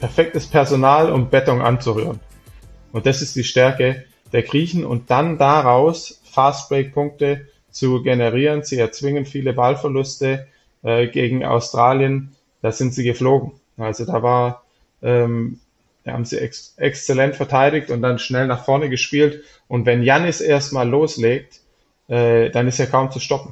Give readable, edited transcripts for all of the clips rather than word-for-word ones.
perfektes Personal, um Beton anzurühren. Und das ist die Stärke der Griechen und dann daraus Fastbreak-Punkte zu generieren. Sie erzwingen viele Ballverluste gegen Australien. Da sind sie geflogen. Also da haben sie exzellent verteidigt und dann schnell nach vorne gespielt. Und wenn Giannis erstmal loslegt, dann ist er kaum zu stoppen.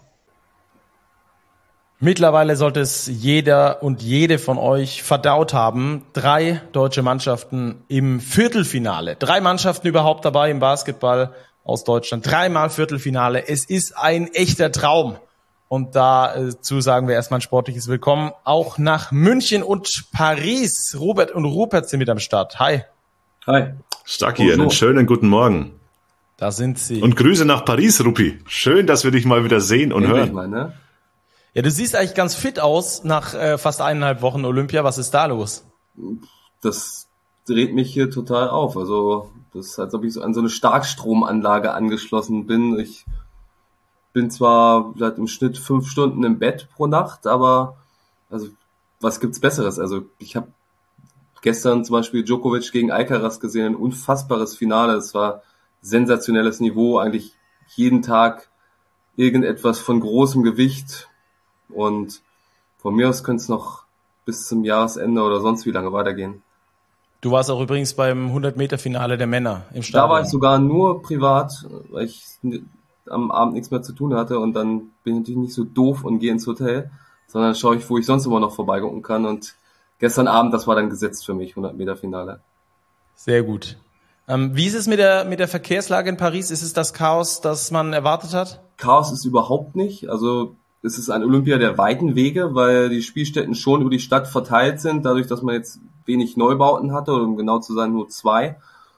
Mittlerweile sollte es jeder und jede von euch verdaut haben. 3 deutsche Mannschaften im Viertelfinale. 3 Mannschaften überhaupt dabei im Basketball aus Deutschland. 3-mal Viertelfinale. Es ist ein echter Traum. Und dazu sagen wir erstmal ein sportliches Willkommen auch nach München und Paris. Robert und Rupert sind mit am Start. Hi. Hi. Stacki, einen schönen guten Morgen. Da sind sie. Und Grüße nach Paris, Rupi. Schön, dass wir dich mal wieder sehen und hören. Mal, ne? Ja, du siehst eigentlich ganz fit aus nach fast 1,5 Wochen Olympia. Was ist da los? Das dreht mich hier total auf. Also das ist, als ob ich so an so eine Starkstromanlage angeschlossen bin. Ich bin zwar seit im Schnitt 5 Stunden im Bett pro Nacht, aber also was gibt's Besseres? Also ich habe gestern zum Beispiel Djokovic gegen Alcaraz gesehen, ein unfassbares Finale. Es war sensationelles Niveau, eigentlich jeden Tag irgendetwas von großem Gewicht. Und von mir aus könnte es noch bis zum Jahresende oder sonst wie lange weitergehen. Du warst auch übrigens beim 100-Meter-Finale der Männer im Stadion. Da war ich sogar nur privat, weil ich am Abend nichts mehr zu tun hatte. Und dann bin ich natürlich nicht so doof und gehe ins Hotel, sondern schaue ich, wo ich sonst immer noch vorbeigucken kann. Und gestern Abend, das war dann gesetzt für mich, 100-Meter-Finale. Sehr gut. Wie ist es mit der Verkehrslage in Paris? Ist es das Chaos, das man erwartet hat? Chaos ist überhaupt nicht. Also es ist ein Olympia der weiten Wege, weil die Spielstätten schon über die Stadt verteilt sind, dadurch, dass man jetzt wenig Neubauten hatte, oder um genau zu sein nur 2.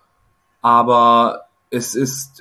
Aber es ist,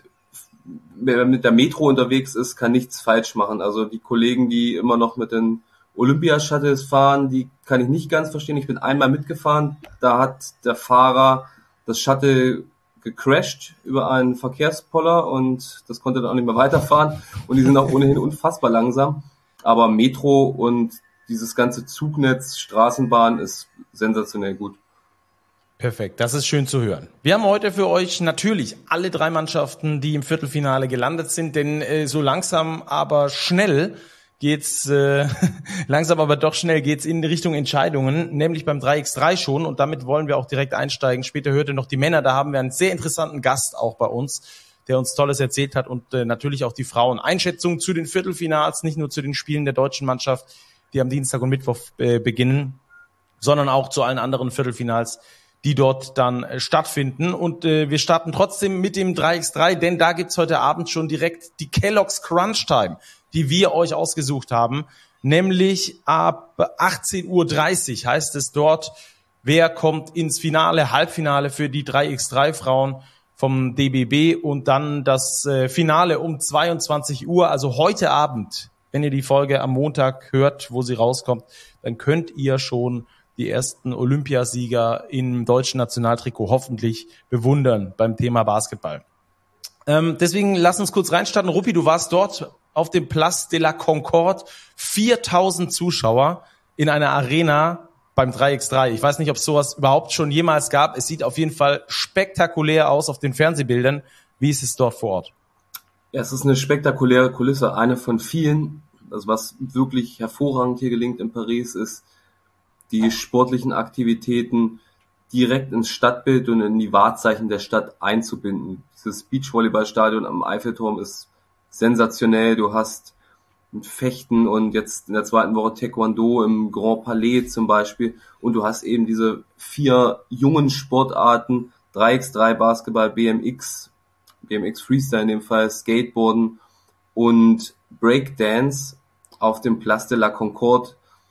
wer mit der Metro unterwegs ist, kann nichts falsch machen. Also die Kollegen, die immer noch mit den Olympia-Shuttles fahren, die kann ich nicht ganz verstehen. Ich bin einmal mitgefahren, da hat der Fahrer das Shuttle gecrashed über einen Verkehrspoller und das konnte dann auch nicht mehr weiterfahren und die sind auch ohnehin unfassbar langsam. Aber Metro und dieses ganze Zugnetz, Straßenbahn ist sensationell gut. Perfekt, das ist schön zu hören. Wir haben heute für euch natürlich alle 3 Mannschaften, die im Viertelfinale gelandet sind, denn so langsam aber schnell geht's langsam aber doch schnell geht's in Richtung Entscheidungen, nämlich beim 3x3 schon, und damit wollen wir auch direkt einsteigen. Später hört ihr noch die Männer, da haben wir einen sehr interessanten Gast auch bei uns, der uns Tolles erzählt hat, und natürlich auch die Frauen. Einschätzungen zu den Viertelfinals, nicht nur zu den Spielen der deutschen Mannschaft, die am Dienstag und Mittwoch beginnen, sondern auch zu allen anderen Viertelfinals, die dort dann stattfinden. Und wir starten trotzdem mit dem 3x3, denn da gibt's heute Abend schon direkt die Kellogg's Crunch Time, die wir euch ausgesucht haben, nämlich ab 18:30 Uhr heißt es dort, wer kommt ins Finale, Halbfinale für die 3x3-Frauen vom DBB, und dann das Finale um 22 Uhr, also heute Abend. Wenn ihr die Folge am Montag hört, wo sie rauskommt, dann könnt ihr schon die ersten Olympiasieger im deutschen Nationaltrikot hoffentlich bewundern beim Thema Basketball. Deswegen lass uns kurz reinstarten. Ruppi, du warst dort auf dem Place de la Concorde, 4.000 Zuschauer in einer Arena beim 3x3. Ich weiß nicht, ob es sowas überhaupt schon jemals gab. Es sieht auf jeden Fall spektakulär aus auf den Fernsehbildern. Wie ist es dort vor Ort? Ja, es ist eine spektakuläre Kulisse, eine von vielen. Also was wirklich hervorragend hier gelingt in Paris, ist die sportlichen Aktivitäten direkt ins Stadtbild und in die Wahrzeichen der Stadt einzubinden. Dieses Beachvolleyballstadion am Eiffelturm ist sensationell. Du hast Fechten und jetzt in der zweiten Woche Taekwondo im Grand Palais zum Beispiel. Und du hast eben diese 4 jungen Sportarten, 3x3 Basketball, BMX Freestyle in dem Fall, Skateboarden und Breakdance auf dem Place de la Concorde.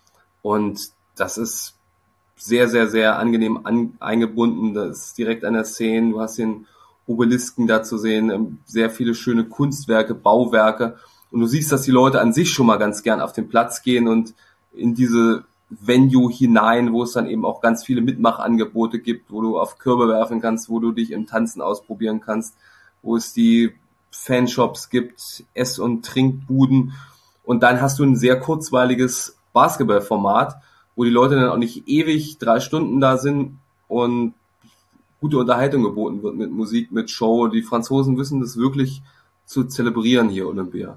Und das ist sehr, sehr, sehr angenehm eingebunden. Das ist direkt an der Szene. Du hast den Obelisken da zu sehen, sehr viele schöne Kunstwerke, Bauwerke. Und du siehst, dass die Leute an sich schon mal ganz gern auf den Platz gehen und in diese Venue hinein, wo es dann eben auch ganz viele Mitmachangebote gibt, wo du auf Körbe werfen kannst, wo du dich im Tanzen ausprobieren kannst, wo es die Fanshops gibt, Ess- und Trinkbuden. Und dann hast du ein sehr kurzweiliges Basketballformat, wo die Leute dann auch nicht ewig 3 Stunden da sind, und gute Unterhaltung geboten wird mit Musik, mit Show. Die Franzosen wissen das wirklich zu zelebrieren hier, Olympia.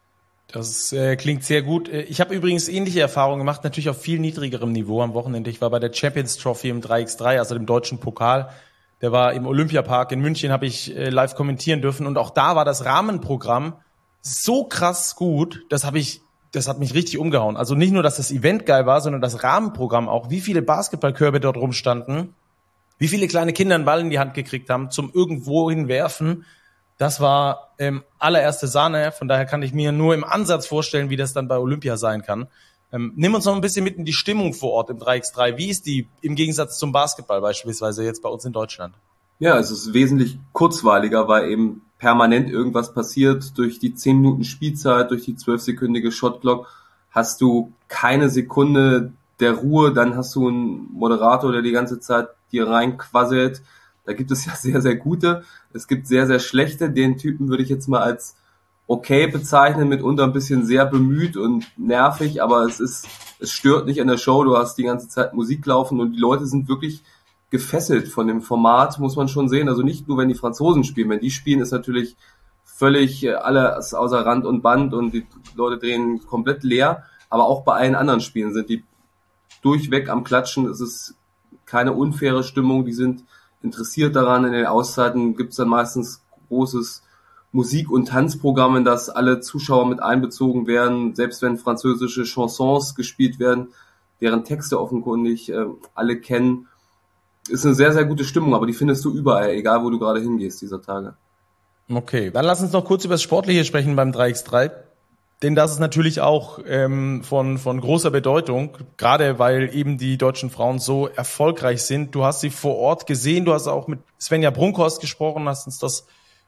Das klingt sehr gut. Ich habe übrigens ähnliche Erfahrungen gemacht, natürlich auf viel niedrigerem Niveau am Wochenende. Ich war bei der Champions Trophy im 3x3, also dem deutschen Pokal. Der war im Olympiapark in München, habe ich live kommentieren dürfen. Und auch da war das Rahmenprogramm so krass gut, das hat mich richtig umgehauen. Also nicht nur, dass das Event geil war, sondern das Rahmenprogramm auch. Wie viele Basketballkörbe dort rumstanden, wie viele kleine Kinder einen Ball in die Hand gekriegt haben zum irgendwohin werfen. Das war allererste Sahne. Von daher kann ich mir nur im Ansatz vorstellen, wie das dann bei Olympia sein kann. Nimm uns noch ein bisschen mit in die Stimmung vor Ort im 3x3. Wie ist die im Gegensatz zum Basketball beispielsweise jetzt bei uns in Deutschland? Ja, es ist wesentlich kurzweiliger, weil eben permanent irgendwas passiert. Durch die 10 Minuten Spielzeit, durch die 12-sekündige Shotclock hast du keine Sekunde der Ruhe. Dann hast du einen Moderator, der die ganze Zeit dir reinquasselt. Da gibt es ja sehr, sehr gute. Es gibt sehr, sehr schlechte. Den Typen würde ich jetzt mal als okay bezeichnen, mitunter ein bisschen sehr bemüht und nervig, aber es stört nicht an der Show. Du hast die ganze Zeit Musik laufen und die Leute sind wirklich gefesselt von dem Format, muss man schon sehen. Also nicht nur, wenn die Franzosen spielen. Wenn die spielen, ist natürlich völlig alles außer Rand und Band und die Leute drehen komplett leer. Aber auch bei allen anderen Spielen sind die durchweg am Klatschen. Es ist keine unfaire Stimmung. Die sind interessiert daran. In den Auszeiten gibt es dann meistens großes Musik- und Tanzprogramm, in das alle Zuschauer mit einbezogen werden. Selbst wenn französische Chansons gespielt werden, deren Texte offenkundig alle kennen, ist eine sehr, sehr gute Stimmung, aber die findest du überall, egal wo du gerade hingehst dieser Tage. Okay, dann lass uns noch kurz über das Sportliche sprechen beim 3x3, denn das ist natürlich auch von großer Bedeutung, gerade weil eben die deutschen Frauen so erfolgreich sind. Du hast sie vor Ort gesehen, du hast auch mit Svenja Brunkhorst gesprochen, hast uns das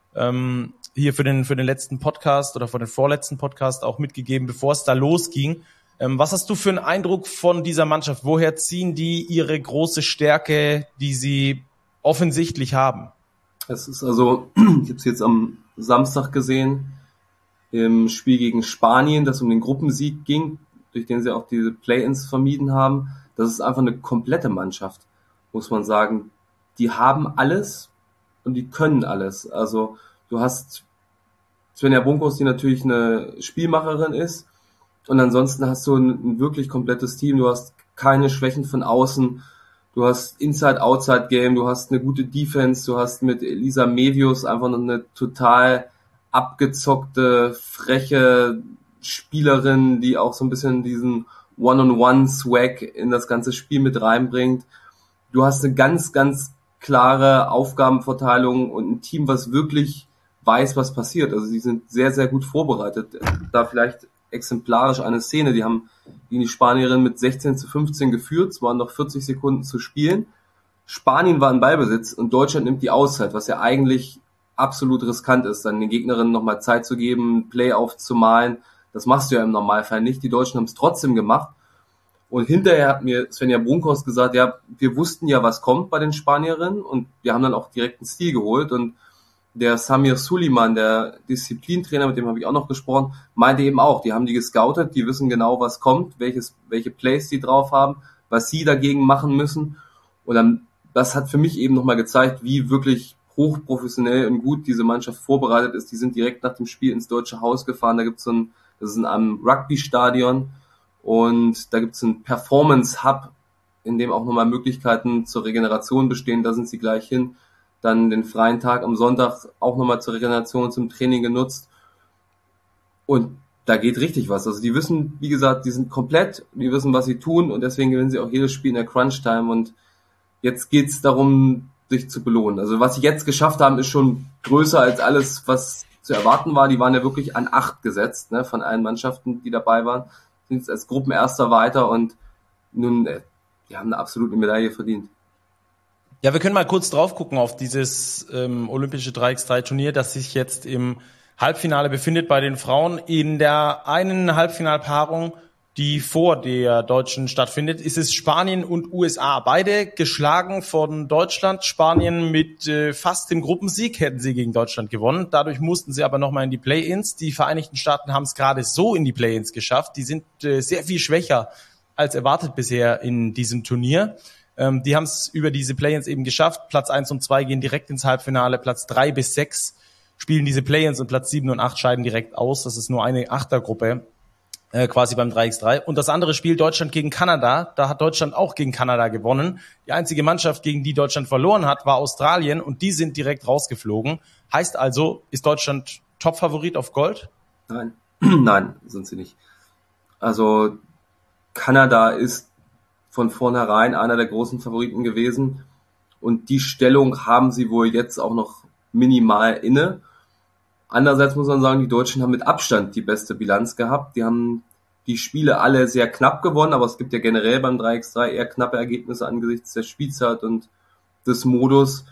hier für den letzten Podcast oder für den vorletzten Podcast auch mitgegeben, bevor es da losging. Was hast du für einen Eindruck von dieser Mannschaft? Woher ziehen die ihre große Stärke, die sie offensichtlich haben? Es ist also, ich habe es jetzt am Samstag gesehen, im Spiel gegen Spanien, das um den Gruppensieg ging, durch den sie auch diese Play-ins vermieden haben. Das ist einfach eine komplette Mannschaft, muss man sagen. Die haben alles und die können alles. Also du hast Svenja Brunkhorst, die natürlich eine Spielmacherin ist, und ansonsten hast du ein wirklich komplettes Team. Du hast keine Schwächen von außen. Du hast Inside-Outside-Game. Du hast eine gute Defense. Du hast mit Elisa Mevius einfach noch eine total abgezockte, freche Spielerin, die auch so ein bisschen diesen One-on-One-Swag in das ganze Spiel mit reinbringt. Du hast eine ganz, ganz klare Aufgabenverteilung und ein Team, was wirklich weiß, was passiert. Also sie sind sehr, sehr gut vorbereitet. Da vielleicht exemplarisch eine Szene, die haben gegen die Spanierin mit 16-15 geführt, es waren noch 40 Sekunden zu spielen. Spanien war in Ballbesitz und Deutschland nimmt die Auszeit, was ja eigentlich absolut riskant ist, dann den Gegnerinnen nochmal Zeit zu geben, Play aufzumalen. Das machst du ja im Normalfall nicht. Die Deutschen haben es trotzdem gemacht. Und hinterher hat mir Svenja Brunkhorst gesagt, ja, wir wussten ja, was kommt bei den Spanierinnen und wir haben dann auch direkt einen Stil geholt. Und der Samir Suleiman, der Disziplintrainer, mit dem habe ich auch noch gesprochen, meinte eben auch, die haben die gescoutet, die wissen genau, was kommt, welche Plays die drauf haben, was sie dagegen machen müssen. Und dann, das hat für mich eben nochmal gezeigt, wie wirklich hochprofessionell und gut diese Mannschaft vorbereitet ist. Die sind direkt nach dem Spiel ins Deutsche Haus gefahren, da gibt's das ist in einem Rugby-Stadion und da gibt's einen Performance-Hub, in dem auch nochmal Möglichkeiten zur Regeneration bestehen, da sind sie gleich hin. Dann den freien Tag am Sonntag auch nochmal zur Regeneration, zum Training genutzt. Und da geht richtig was. Also die wissen, wie gesagt, die sind komplett, die wissen, was sie tun und deswegen gewinnen sie auch jedes Spiel in der Crunch-Time und jetzt geht's darum, sich zu belohnen. Also was sie jetzt geschafft haben, ist schon größer als alles, was zu erwarten war. Die waren ja wirklich an 8 gesetzt, ne, von allen Mannschaften, die dabei waren. Sind jetzt als Gruppenerster weiter und nun, die haben eine absolute Medaille verdient. Ja, wir können mal kurz drauf gucken auf dieses olympische 3x3-Turnier, das sich jetzt im Halbfinale befindet bei den Frauen. In der einen Halbfinalpaarung, die vor der deutschen stattfindet, ist es Spanien und USA. Beide geschlagen von Deutschland. Spanien mit fast dem Gruppensieg hätten sie gegen Deutschland gewonnen. Dadurch mussten sie aber nochmal in die Play-ins. Die Vereinigten Staaten haben es gerade so in die Play-ins geschafft. Die sind sehr viel schwächer als erwartet bisher in diesem Turnier. Die haben es über diese Play-ins eben geschafft. Platz 1 und 2 gehen direkt ins Halbfinale. Platz 3 bis 6 spielen diese Play-ins und Platz 7 und 8 scheiden direkt aus. Das ist nur eine Achtergruppe, quasi beim 3x3. Und das andere Spiel Deutschland gegen Kanada, da hat Deutschland auch gegen Kanada gewonnen. Die einzige Mannschaft, gegen die Deutschland verloren hat, war Australien und die sind direkt rausgeflogen. Heißt also, ist Deutschland Top-Favorit auf Gold? Nein, nein, sind sie nicht. Also Kanada ist von vornherein einer der großen Favoriten gewesen und die Stellung haben sie wohl jetzt auch noch minimal inne. Andererseits muss man sagen, die Deutschen haben mit Abstand die beste Bilanz gehabt. Die haben die Spiele alle sehr knapp gewonnen, aber es gibt ja generell beim 3x3 eher knappe Ergebnisse angesichts der Spielzeit und des Modus.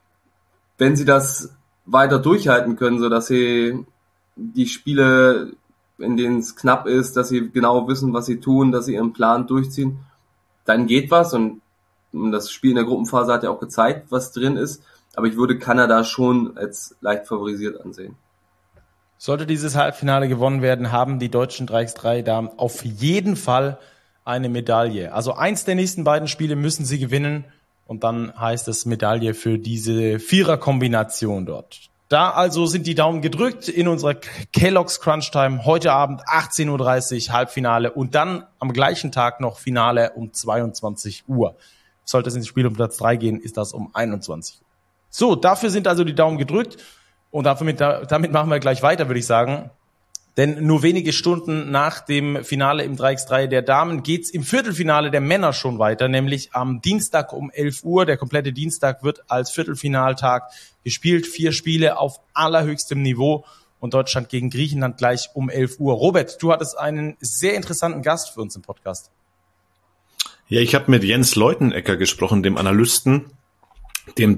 Wenn sie das weiter durchhalten können, so dass sie die Spiele, in denen es knapp ist, dass sie genau wissen, was sie tun, dass sie ihren Plan durchziehen, dann geht was und das Spiel in der Gruppenphase hat ja auch gezeigt, was drin ist, aber ich würde Kanada schon als leicht favorisiert ansehen. Sollte dieses Halbfinale gewonnen werden, haben die deutschen 3x3-Damen auf jeden Fall eine Medaille. Also eins der nächsten beiden Spiele müssen sie gewinnen und dann heißt es Medaille für diese Vierer-Kombination dort. Da also sind die Daumen gedrückt in unserer Kellogg's Crunch Time. Heute Abend 18.30 Uhr Halbfinale und dann am gleichen Tag noch Finale um 22 Uhr. Sollte es ins Spiel um Platz 3 gehen, ist das um 21 Uhr. So, dafür sind also die Daumen gedrückt. Und damit machen wir gleich weiter, würde ich sagen. Denn nur wenige Stunden nach dem Finale im 3x3 der Damen geht's im Viertelfinale der Männer schon weiter, nämlich am Dienstag um 11 Uhr. Der komplette Dienstag wird als Viertelfinaltag gespielt. 4 Spiele auf allerhöchstem Niveau und Deutschland gegen Griechenland gleich um 11 Uhr. Robert, du hattest einen sehr interessanten Gast für uns im Podcast. Ja, ich habe mit Jens Leutenecker gesprochen, dem Analysten, dem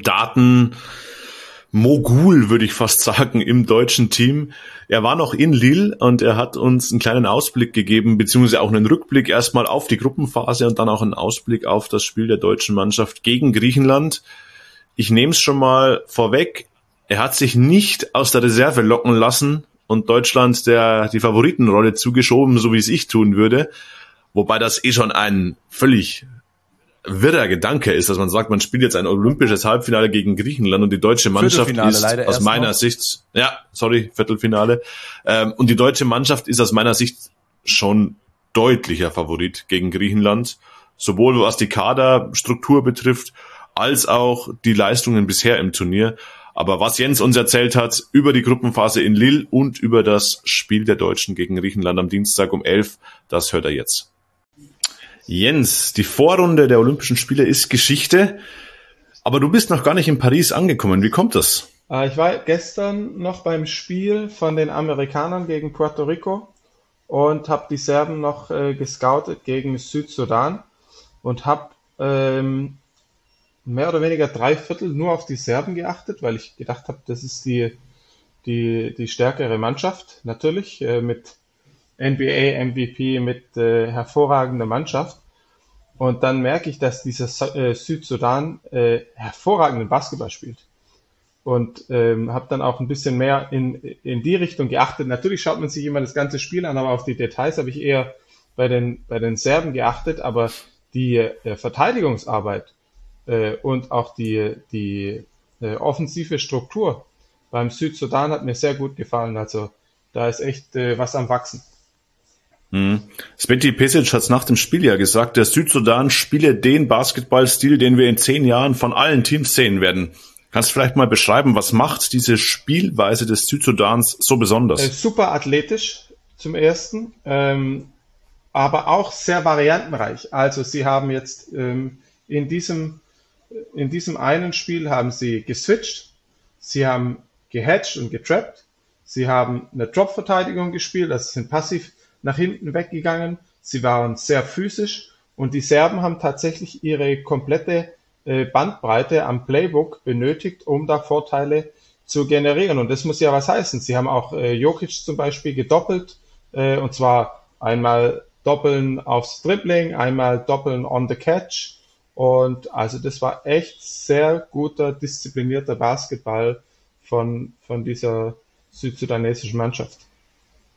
Mogul, würde ich fast sagen, im deutschen Team. Er war noch in Lille und er hat uns einen kleinen Ausblick gegeben, beziehungsweise auch einen Rückblick erstmal auf die Gruppenphase und dann auch einen Ausblick auf das Spiel der deutschen Mannschaft gegen Griechenland. Ich nehme es schon mal vorweg, er hat sich nicht aus der Reserve locken lassen und Deutschland die Favoritenrolle zugeschoben, so wie es ich tun würde, wobei das schon ein völlig wirrer Gedanke ist, dass man sagt, man spielt jetzt ein olympisches Halbfinale gegen Griechenland und die deutsche Mannschaft ist aus meiner Sicht, Viertelfinale, und die deutsche Mannschaft ist aus meiner Sicht schon deutlicher Favorit gegen Griechenland, sowohl was die Kaderstruktur betrifft, als auch die Leistungen bisher im Turnier. Aber was Jens uns erzählt hat über die Gruppenphase in Lille und über das Spiel der Deutschen gegen Griechenland am Dienstag um 11, das hört er jetzt. Jens, die Vorrunde der Olympischen Spiele ist Geschichte, aber du bist noch gar nicht in Paris angekommen. Wie kommt das? Ich war gestern noch beim Spiel von den Amerikanern gegen Puerto Rico und habe die Serben noch gescoutet gegen Südsudan und habe mehr oder weniger 3/4 nur auf die Serben geachtet, weil ich gedacht habe, das ist die stärkere Mannschaft, natürlich, mit NBA, MVP, mit hervorragender Mannschaft. Und dann merke ich, dass dieser Südsudan hervorragenden Basketball spielt. Und habe dann auch ein bisschen mehr in die Richtung geachtet. Natürlich schaut man sich immer das ganze Spiel an, aber auf die Details habe ich eher bei den Serben geachtet. Aber die Verteidigungsarbeit und auch die offensive Struktur beim Südsudan hat mir sehr gut gefallen. Also da ist echt was am Wachsen. Sveti Pesic hat es nach dem Spiel ja gesagt, der Südsudan spiele den Basketballstil, den wir in 10 Jahren von allen Teams sehen werden. Kannst du vielleicht mal beschreiben, was macht diese Spielweise des Südsudans so besonders? Super athletisch zum Ersten, aber auch sehr variantenreich. Also sie haben jetzt in diesem einen Spiel haben sie geswitcht, sie haben gehatcht und getrappt, sie haben eine Drop-Verteidigung gespielt, also sind passiv nach hinten weggegangen, sie waren sehr physisch und die Serben haben tatsächlich ihre komplette Bandbreite am Playbook benötigt, um da Vorteile zu generieren. Und das muss ja was heißen. Sie haben auch Jokic zum Beispiel gedoppelt, und zwar einmal doppeln aufs Dribbling, einmal doppeln on the catch. Und also das war echt sehr guter, disziplinierter Basketball von dieser südsudanesischen Mannschaft.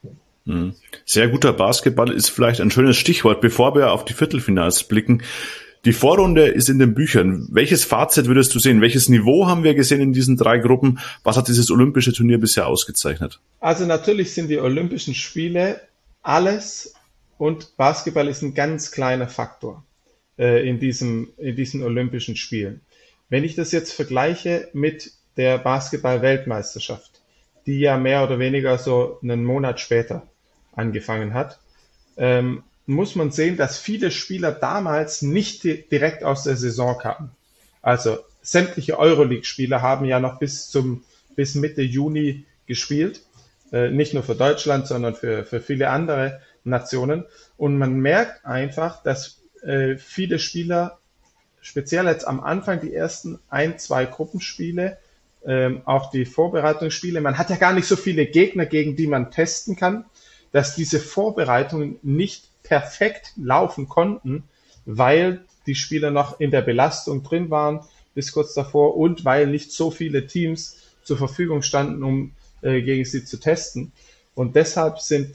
Sehr guter Basketball ist vielleicht ein schönes Stichwort, bevor wir auf die Viertelfinals blicken. Die Vorrunde ist in den Büchern. Welches Fazit würdest du sehen? Welches Niveau haben wir gesehen in diesen 3 Gruppen? Was hat dieses olympische Turnier bisher ausgezeichnet? Also natürlich sind die Olympischen Spiele alles und Basketball ist ein ganz kleiner Faktor in diesen Olympischen Spielen. Wenn ich das jetzt vergleiche mit der Basketball-Weltmeisterschaft, die ja mehr oder weniger so einen Monat später angefangen hat, muss man sehen, dass viele Spieler damals nicht direkt aus der Saison kamen. Also sämtliche Euroleague-Spieler haben ja noch bis Mitte Juni gespielt, nicht nur für Deutschland, sondern für viele andere Nationen. Und man merkt einfach, dass viele Spieler, speziell jetzt am Anfang die ersten 1-2 Gruppenspiele, auch die Vorbereitungsspiele, man hat ja gar nicht so viele Gegner, gegen die man testen kann, dass diese Vorbereitungen nicht perfekt laufen konnten, weil die Spieler noch in der Belastung drin waren bis kurz davor und weil nicht so viele Teams zur Verfügung standen, um gegen sie zu testen. Und deshalb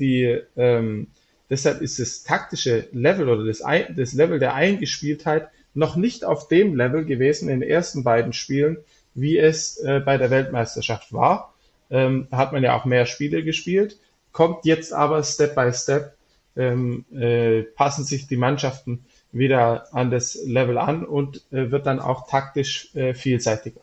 ist das taktische Level oder das Level der Eingespieltheit noch nicht auf dem Level gewesen in den ersten beiden Spielen, wie es bei der Weltmeisterschaft war. Da hat man ja auch mehr Spiele gespielt, kommt jetzt aber Step by Step, passen sich die Mannschaften wieder an das Level an und wird dann auch taktisch vielseitiger.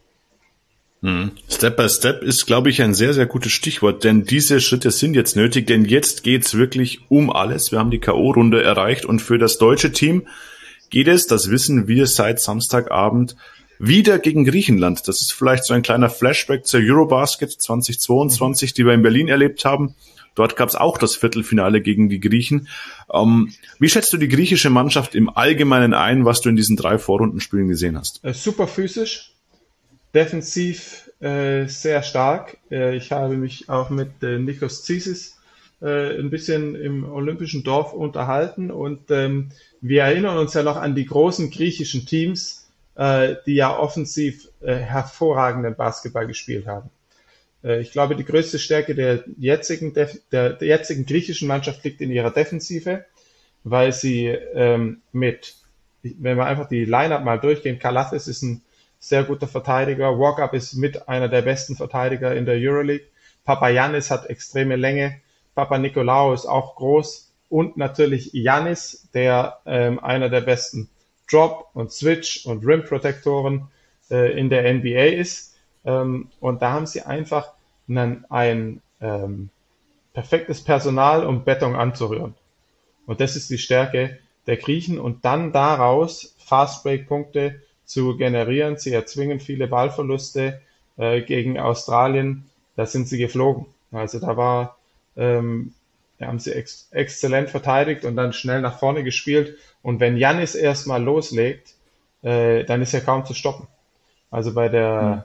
Step by Step ist, glaube ich, ein sehr, sehr gutes Stichwort, denn diese Schritte sind jetzt nötig, denn jetzt geht's wirklich um alles. Wir haben die K.O.-Runde erreicht und für das deutsche Team geht es, das wissen wir seit Samstagabend, wieder gegen Griechenland. Das ist vielleicht so ein kleiner Flashback zur Eurobasket 2022, die wir in Berlin erlebt haben. Dort gab es auch das Viertelfinale gegen die Griechen. Wie schätzt du die griechische Mannschaft im Allgemeinen ein, was du in diesen 3 Vorrundenspielen gesehen hast? Super physisch, defensiv sehr stark. Ich habe mich auch mit Nikos Zisis ein bisschen im Olympischen Dorf unterhalten und wir erinnern uns ja noch an die großen griechischen Teams, die ja offensiv hervorragenden Basketball gespielt haben. Ich glaube, die größte Stärke der jetzigen griechischen Mannschaft liegt in ihrer Defensive, weil sie wenn wir einfach die Line-Up mal durchgehen, Kalathis ist ein sehr guter Verteidiger, Walkup ist mit einer der besten Verteidiger in der Euroleague, Papagiannis hat extreme Länge, Papanikolaou ist auch groß und natürlich Giannis, der einer der besten Drop- und Switch- und Rim-Protektoren in der NBA ist. Und da haben sie einfach ein perfektes Personal, um Beton anzurühren. Und das ist die Stärke der Griechen. Und dann daraus Fast-Break-Punkte zu generieren. Sie erzwingen viele Ballverluste gegen Australien. Da sind sie geflogen. Also da haben sie exzellent verteidigt und dann schnell nach vorne gespielt. Und wenn Giannis erstmal loslegt, dann ist er kaum zu stoppen. Also bei der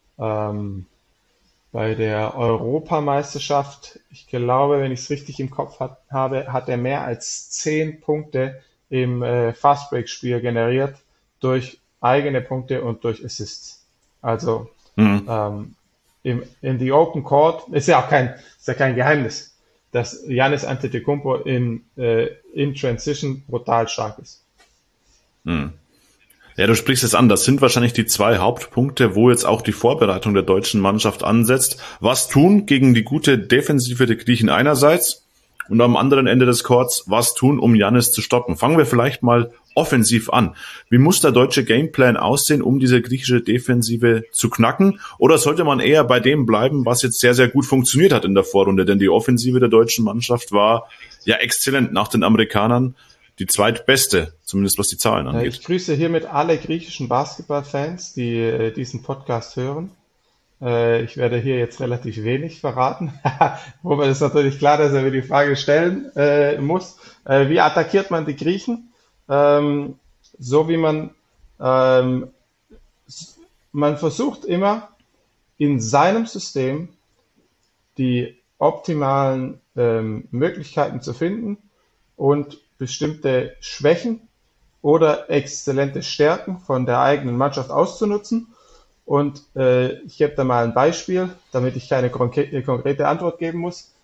Europameisterschaft, ich glaube, wenn ich es richtig im Kopf habe, hat er mehr als 10 Punkte im Fastbreak-Spiel generiert durch eigene Punkte und durch Assists. Also in the Open Court ist ja kein Geheimnis, dass Giannis Antetokounmpo in Transition brutal stark ist. Ja, du sprichst es an. Das sind wahrscheinlich die 2 Hauptpunkte, wo jetzt auch die Vorbereitung der deutschen Mannschaft ansetzt. Was tun gegen die gute Defensive der Griechen einerseits und am anderen Ende des Courts, was tun, um Giannis zu stoppen? Fangen wir vielleicht mal offensiv an. Wie muss der deutsche Gameplan aussehen, um diese griechische Defensive zu knacken? Oder sollte man eher bei dem bleiben, was jetzt sehr, sehr gut funktioniert hat in der Vorrunde? Denn die Offensive der deutschen Mannschaft war ja exzellent nach den Amerikanern. Die zweitbeste, zumindest was die Zahlen angeht. Ich grüße hiermit alle griechischen Basketballfans, die diesen Podcast hören. Ich werde hier jetzt relativ wenig verraten, wobei es natürlich klar, dass er mir die Frage stellen muss. Wie attackiert man die Griechen? So wie man versucht immer in seinem System die optimalen Möglichkeiten zu finden und bestimmte Schwächen oder exzellente Stärken von der eigenen Mannschaft auszunutzen. Und ich gebe da mal ein Beispiel, damit ich keine konkrete Antwort geben muss.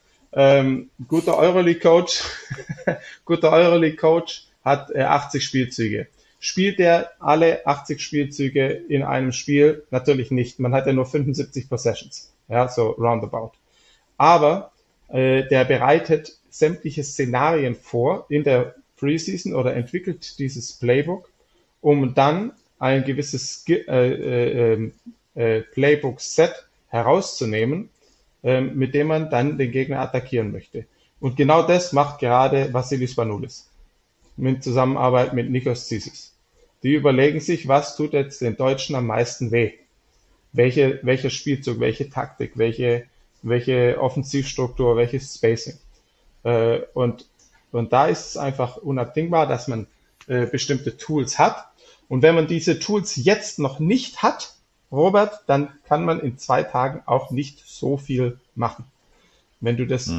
Guter Euroleague-Coach hat 80 Spielzüge. Spielt der alle 80 Spielzüge in einem Spiel? Natürlich nicht. Man hat ja nur 75 Possessions. Ja, so roundabout. Aber der bereitet sämtliche Szenarien vor in der Preseason oder entwickelt dieses Playbook, um dann ein gewisses Playbook-Set herauszunehmen, mit dem man dann den Gegner attackieren möchte. Und genau das macht gerade Vassilis Spanoulis in Zusammenarbeit mit Nikos Zisis. Die überlegen sich, was tut jetzt den Deutschen am meisten weh? Welcher Spielzug, welche Taktik, welche Offensivstruktur, welches Spacing. Und da ist es einfach unabdingbar, dass man bestimmte Tools hat. Und wenn man diese Tools jetzt noch nicht hat, Robert, dann kann man in 2 Tagen auch nicht so viel machen. Wenn du das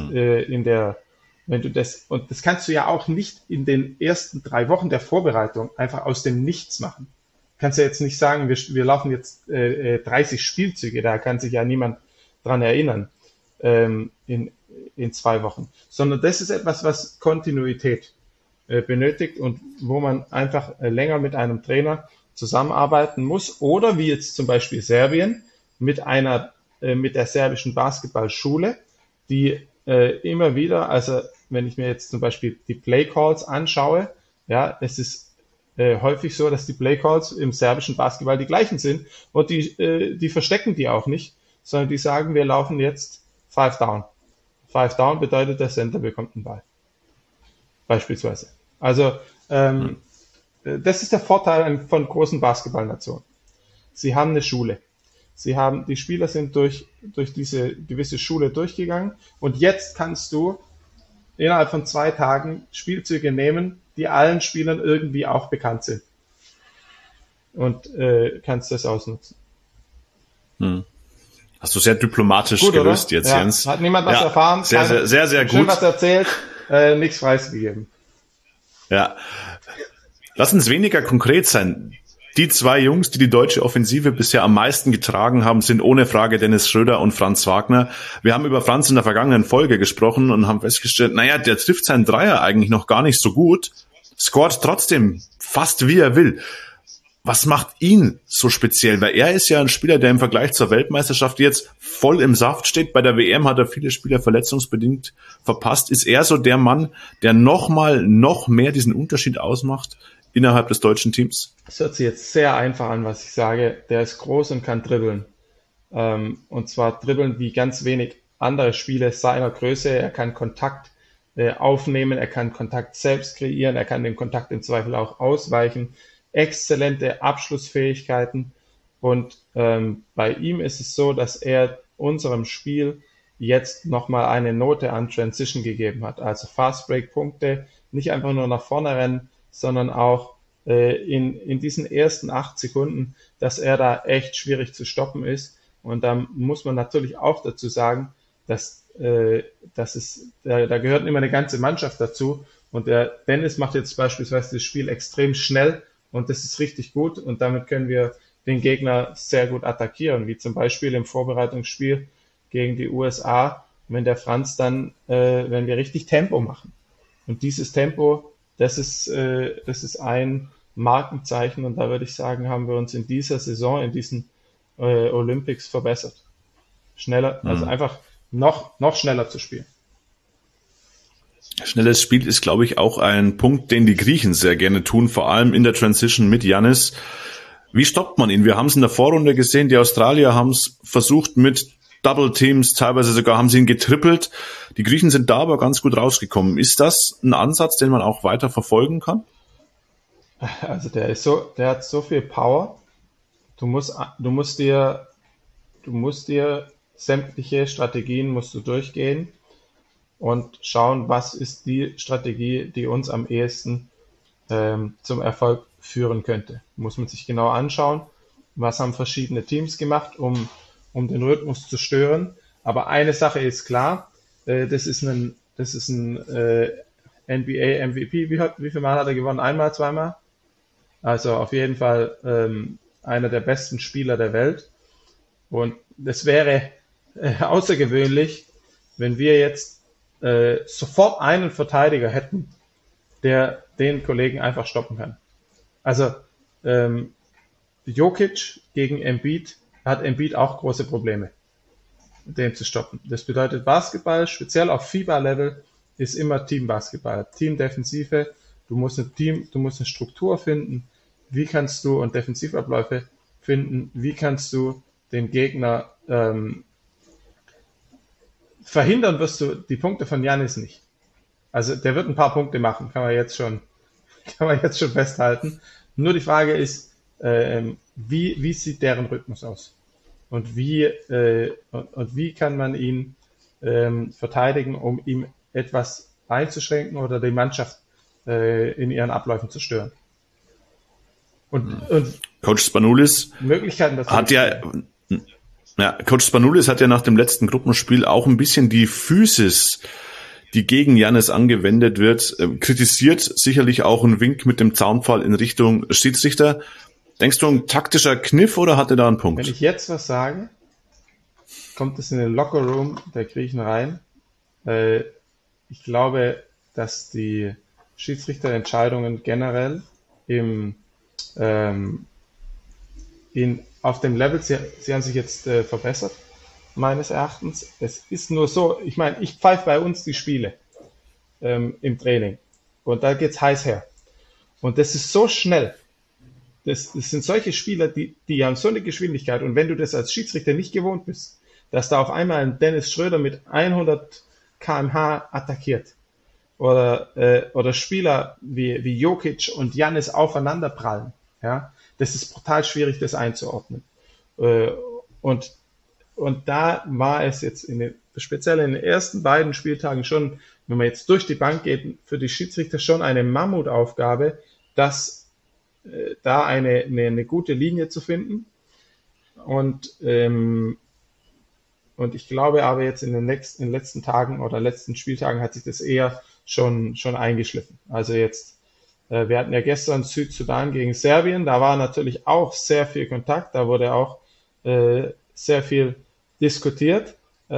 und das kannst du ja auch nicht in den ersten 3 Wochen der Vorbereitung einfach aus dem Nichts machen. Du kannst ja jetzt nicht sagen, wir laufen jetzt 30 Spielzüge, da kann sich ja niemand dran erinnern in 2 Wochen. Sondern das ist etwas, was Kontinuität benötigt und wo man einfach länger mit einem Trainer zusammenarbeiten muss. Oder wie jetzt zum Beispiel Serbien mit der serbischen Basketballschule, die immer wieder, also wenn ich mir jetzt zum Beispiel die Playcalls anschaue, ja, es ist häufig so, dass die Playcalls im serbischen Basketball die gleichen sind und die verstecken die auch nicht, sondern die sagen, wir laufen jetzt 5 Down. 5 Down bedeutet, der Center bekommt einen Ball. Beispielsweise. Also das ist der Vorteil von großen Basketballnationen. Sie haben eine Schule. Die Spieler sind durch diese gewisse Schule durchgegangen und jetzt kannst du innerhalb von 2 Tagen Spielzüge nehmen, die allen Spielern irgendwie auch bekannt sind. Und kannst das ausnutzen. Hast du sehr diplomatisch gut, gelöst oder? Jetzt, ja. Jens. Hat niemand was erfahren? Sehr gut. Schön was erzählt, nichts preisgegeben. Ja. Lass uns weniger konkret sein. Die 2 Jungs, die die deutsche Offensive bisher am meisten getragen haben, sind ohne Frage Dennis Schröder und Franz Wagner. Wir haben über Franz in der vergangenen Folge gesprochen und haben festgestellt, der trifft seinen Dreier eigentlich noch gar nicht so gut, scoret trotzdem fast wie er will. Was macht ihn so speziell? Weil er ist ja ein Spieler, der im Vergleich zur Weltmeisterschaft jetzt voll im Saft steht. Bei der WM hat er viele Spieler verletzungsbedingt verpasst. Ist er so der Mann, der noch mehr diesen Unterschied ausmacht innerhalb des deutschen Teams? Das hört sich jetzt sehr einfach an, was ich sage. Der ist groß und kann dribbeln. Und zwar dribbeln wie ganz wenig andere Spieler seiner Größe. Er kann Kontakt aufnehmen, er kann Kontakt selbst kreieren, er kann den Kontakt im Zweifel auch ausweichen. Exzellente Abschlussfähigkeiten. Und bei ihm ist es so, dass er unserem Spiel jetzt nochmal eine Note an Transition gegeben hat. Also Fast Break Punkte, nicht einfach nur nach vorne rennen, sondern auch in diesen ersten 8 Sekunden, dass er da echt schwierig zu stoppen ist. Und da muss man natürlich auch dazu sagen, dass da gehört immer eine ganze Mannschaft dazu. Und der Dennis macht jetzt beispielsweise das Spiel extrem schnell und das ist richtig gut. Und damit können wir den Gegner sehr gut attackieren, wie zum Beispiel im Vorbereitungsspiel gegen die USA, wenn der Franz dann, wenn wir richtig Tempo machen. Und dieses Tempo, das ist ein Markenzeichen und da würde ich sagen, haben wir uns in dieser Saison, in diesen Olympics verbessert. Schneller, also einfach noch schneller zu spielen. Schnelles Spiel ist, glaube ich, auch ein Punkt, den die Griechen sehr gerne tun, vor allem in der Transition mit Giannis. Wie stoppt man ihn? Wir haben es in der Vorrunde gesehen, die Australier haben es versucht mit Double Teams, teilweise sogar haben sie ihn getrippelt. Die Griechen sind da aber ganz gut rausgekommen. Ist das ein Ansatz, den man auch weiter verfolgen kann? Also der hat so viel Power. Du musst dir sämtliche Strategien musst du durchgehen und schauen, was ist die Strategie, die uns am ehesten zum Erfolg führen könnte. Muss man sich genau anschauen, was haben verschiedene Teams gemacht, um den Rhythmus zu stören. Aber eine Sache ist klar, das ist ein NBA MVP. Wie viel Mal hat er gewonnen? Einmal, zweimal? Also auf jeden Fall einer der besten Spieler der Welt. Und das wäre außergewöhnlich, wenn wir jetzt sofort einen Verteidiger hätten, der den Kollegen einfach stoppen kann. Also Jokic gegen Embiid hat Embiid auch große Probleme, den zu stoppen. Das bedeutet, Basketball, speziell auf FIBA-Level, ist immer Teambasketball, Teamdefensive. Du musst eine Struktur finden. Wie kannst du und Defensivabläufe finden? Wie kannst du den Gegner verhindern? Wirst du die Punkte von Giannis nicht. Also der wird ein paar Punkte machen, kann man jetzt schon festhalten. Nur die Frage ist, wie sieht deren Rhythmus aus? Und wie kann man ihn verteidigen, um ihm etwas einzuschränken oder die Mannschaft in ihren Abläufen zu stören? Und Coach Spanoulis Möglichkeiten dazu hat Coach Spanoulis hat ja nach dem letzten Gruppenspiel auch ein bisschen die Physis, die gegen Giannis angewendet wird, kritisiert. Sicherlich auch ein Wink mit dem Zaunpfahl in Richtung Schiedsrichter. Denkst du, ein taktischer Kniff oder hat er da einen Punkt? Wenn ich jetzt was sage, kommt es in den Lockerroom der Griechen rein. Ich glaube, dass die Schiedsrichterentscheidungen generell auf dem Level, sie haben sich jetzt verbessert, meines Erachtens. Es ist nur so, ich meine, ich pfeife bei uns die Spiele im Training und da geht's heiß her. Und das ist so schnell. Das sind solche Spieler, die haben so eine Geschwindigkeit, und wenn du das als Schiedsrichter nicht gewohnt bist, dass da auf einmal ein Dennis Schröder mit 100 km/h attackiert oder Spieler wie Jokic und Giannis aufeinander prallen, ja, das ist brutal schwierig, das einzuordnen. Und da war es jetzt speziell in den ersten beiden Spieltagen schon, wenn man jetzt durch die Bank geht, für die Schiedsrichter schon eine Mammutaufgabe, da eine gute Linie zu finden. Und ich glaube aber jetzt in den letzten Tagen oder letzten Spieltagen hat sich das eher schon eingeschliffen. Also jetzt, wir hatten ja gestern Südsudan gegen Serbien, da war natürlich auch sehr viel Kontakt, da wurde auch sehr viel diskutiert.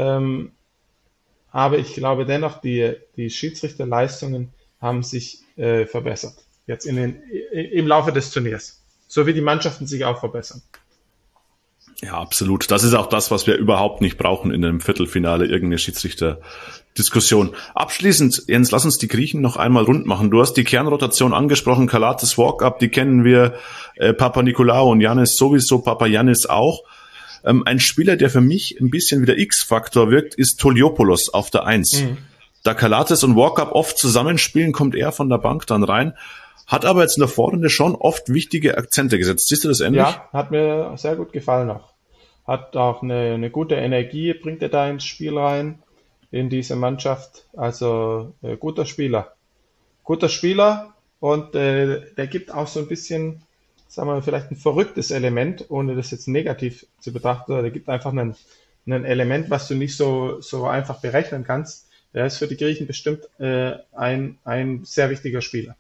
Aber ich glaube dennoch, die Schiedsrichterleistungen haben sich verbessert. Jetzt im Laufe des Turniers. So wie die Mannschaften sich auch verbessern. Ja, absolut. Das ist auch das, was wir überhaupt nicht brauchen in einem Viertelfinale, irgendeine Schiedsrichterdiskussion. Abschließend, Jens, lass uns die Griechen noch einmal rund machen. Du hast die Kernrotation angesprochen, Kalates Walk-Up, die kennen wir, Papanikolaou und Giannis sowieso, Papagiannis auch. Ein Spieler, der für mich ein bisschen wie der X-Faktor wirkt, ist Toliopoulos auf der 1. Da Kalates und Walk-Up oft zusammenspielen, kommt er von der Bank dann rein. Hat aber jetzt in der Vorrunde schon oft wichtige Akzente gesetzt. Siehst du das ähnlich? Ja, hat mir sehr gut gefallen auch. Hat auch eine gute Energie, bringt er da ins Spiel rein, in diese Mannschaft. Also guter Spieler. Guter Spieler, und der gibt auch so ein bisschen, sagen wir mal, vielleicht ein verrücktes Element, ohne das jetzt negativ zu betrachten. Der gibt einfach ein Element, was du nicht so einfach berechnen kannst. Der ist für die Griechen bestimmt ein sehr wichtiger Spieler.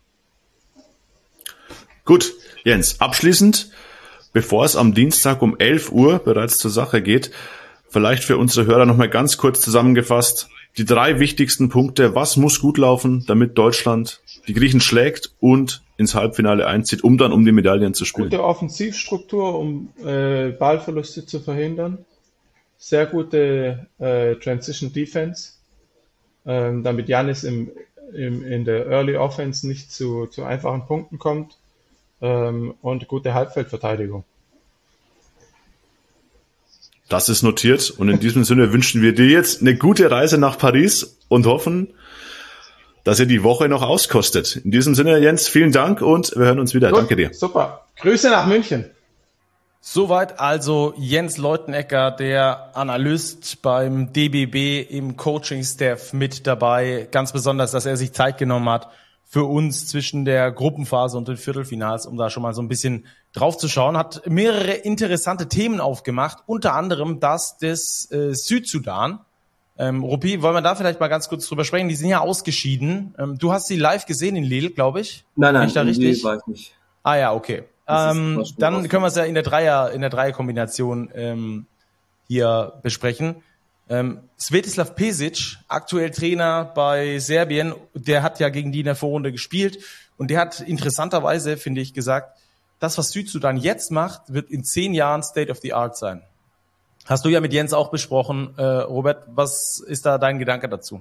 Gut, Jens, abschließend, bevor es am Dienstag um 11 Uhr bereits zur Sache geht, vielleicht für unsere Hörer nochmal ganz kurz zusammengefasst, die 3 wichtigsten Punkte: Was muss gut laufen, damit Deutschland die Griechen schlägt und ins Halbfinale einzieht, um dann um die Medaillen zu spielen? Gute Offensivstruktur, um Ballverluste zu verhindern. Sehr gute Transition Defense, damit Giannis in der Early Offense nicht zu einfachen Punkten kommt. Und gute Halbfeldverteidigung. Das ist notiert, und in diesem Sinne wünschen wir dir jetzt eine gute Reise nach Paris und hoffen, dass ihr die Woche noch auskostet. In diesem Sinne, Jens, vielen Dank und wir hören uns wieder. Gut, danke dir. Super. Grüße nach München. Soweit also Jens Leutenecker, der Analyst beim DBB im Coaching-Staff mit dabei. Ganz besonders, dass er sich Zeit genommen hat für uns zwischen der Gruppenphase und den Viertelfinals, um da schon mal so ein bisschen drauf zu schauen. Hat mehrere interessante Themen aufgemacht, unter anderem das des Südsudan. Rupi, wollen wir da vielleicht mal ganz kurz drüber sprechen? Die sind ja ausgeschieden. Du hast sie live gesehen in Lille, glaube ich. Nein, Bin ich da richtig? war ich nicht. Ah ja, okay. Dann können wir es ja in der Dreierkombination hier besprechen. Svetislav Pesic, aktuell Trainer bei Serbien, der hat ja gegen die in der Vorrunde gespielt Und der hat interessanterweise, finde ich, gesagt, das, was Südsudan jetzt macht, wird in 10 Jahren State of the Art sein. Hast du ja mit Jens auch besprochen. Robert, was ist da dein Gedanke dazu?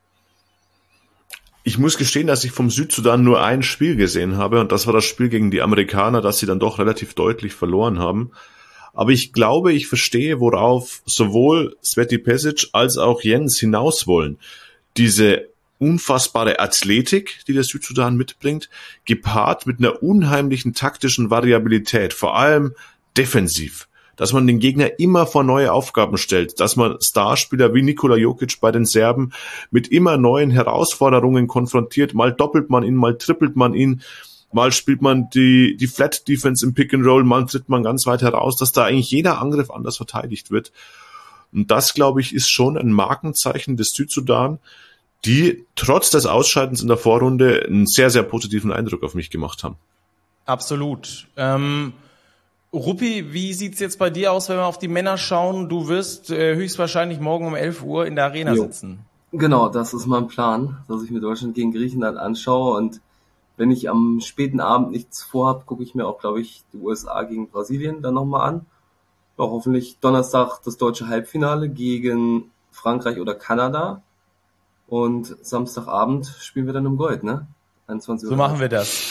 Ich muss gestehen, dass ich vom Südsudan nur ein Spiel gesehen habe und das war das Spiel gegen die Amerikaner, das sie dann doch relativ deutlich verloren haben. Aber ich glaube, ich verstehe, worauf sowohl Sveti Pesic als auch Jens hinaus wollen. Diese unfassbare Athletik, die der Südsudan mitbringt, gepaart mit einer unheimlichen taktischen Variabilität, vor allem defensiv. Dass man den Gegner immer vor neue Aufgaben stellt, dass man Starspieler wie Nikola Jokic bei den Serben mit immer neuen Herausforderungen konfrontiert. Mal doppelt man ihn, mal trippelt man ihn, mal spielt man die Flat Defense im Pick and Roll, mal tritt man ganz weit heraus, dass da eigentlich jeder Angriff anders verteidigt wird. Und das, glaube ich, ist schon ein Markenzeichen des Südsudan, die trotz des Ausscheidens in der Vorrunde einen sehr, sehr positiven Eindruck auf mich gemacht haben. Absolut. Ruppi, wie sieht's jetzt bei dir aus, wenn wir auf die Männer schauen? Du wirst höchstwahrscheinlich morgen um 11 Uhr in der Arena sitzen. Genau, das ist mein Plan, dass ich mir Deutschland gegen Griechenland anschaue. Und wenn ich am späten Abend nichts vorhab, gucke ich mir auch, glaube ich, die USA gegen Brasilien dann nochmal an. Ja, hoffentlich Donnerstag das deutsche Halbfinale gegen Frankreich oder Kanada. Und Samstagabend spielen wir dann um Gold, ne? 21 Uhr. So machen wir das.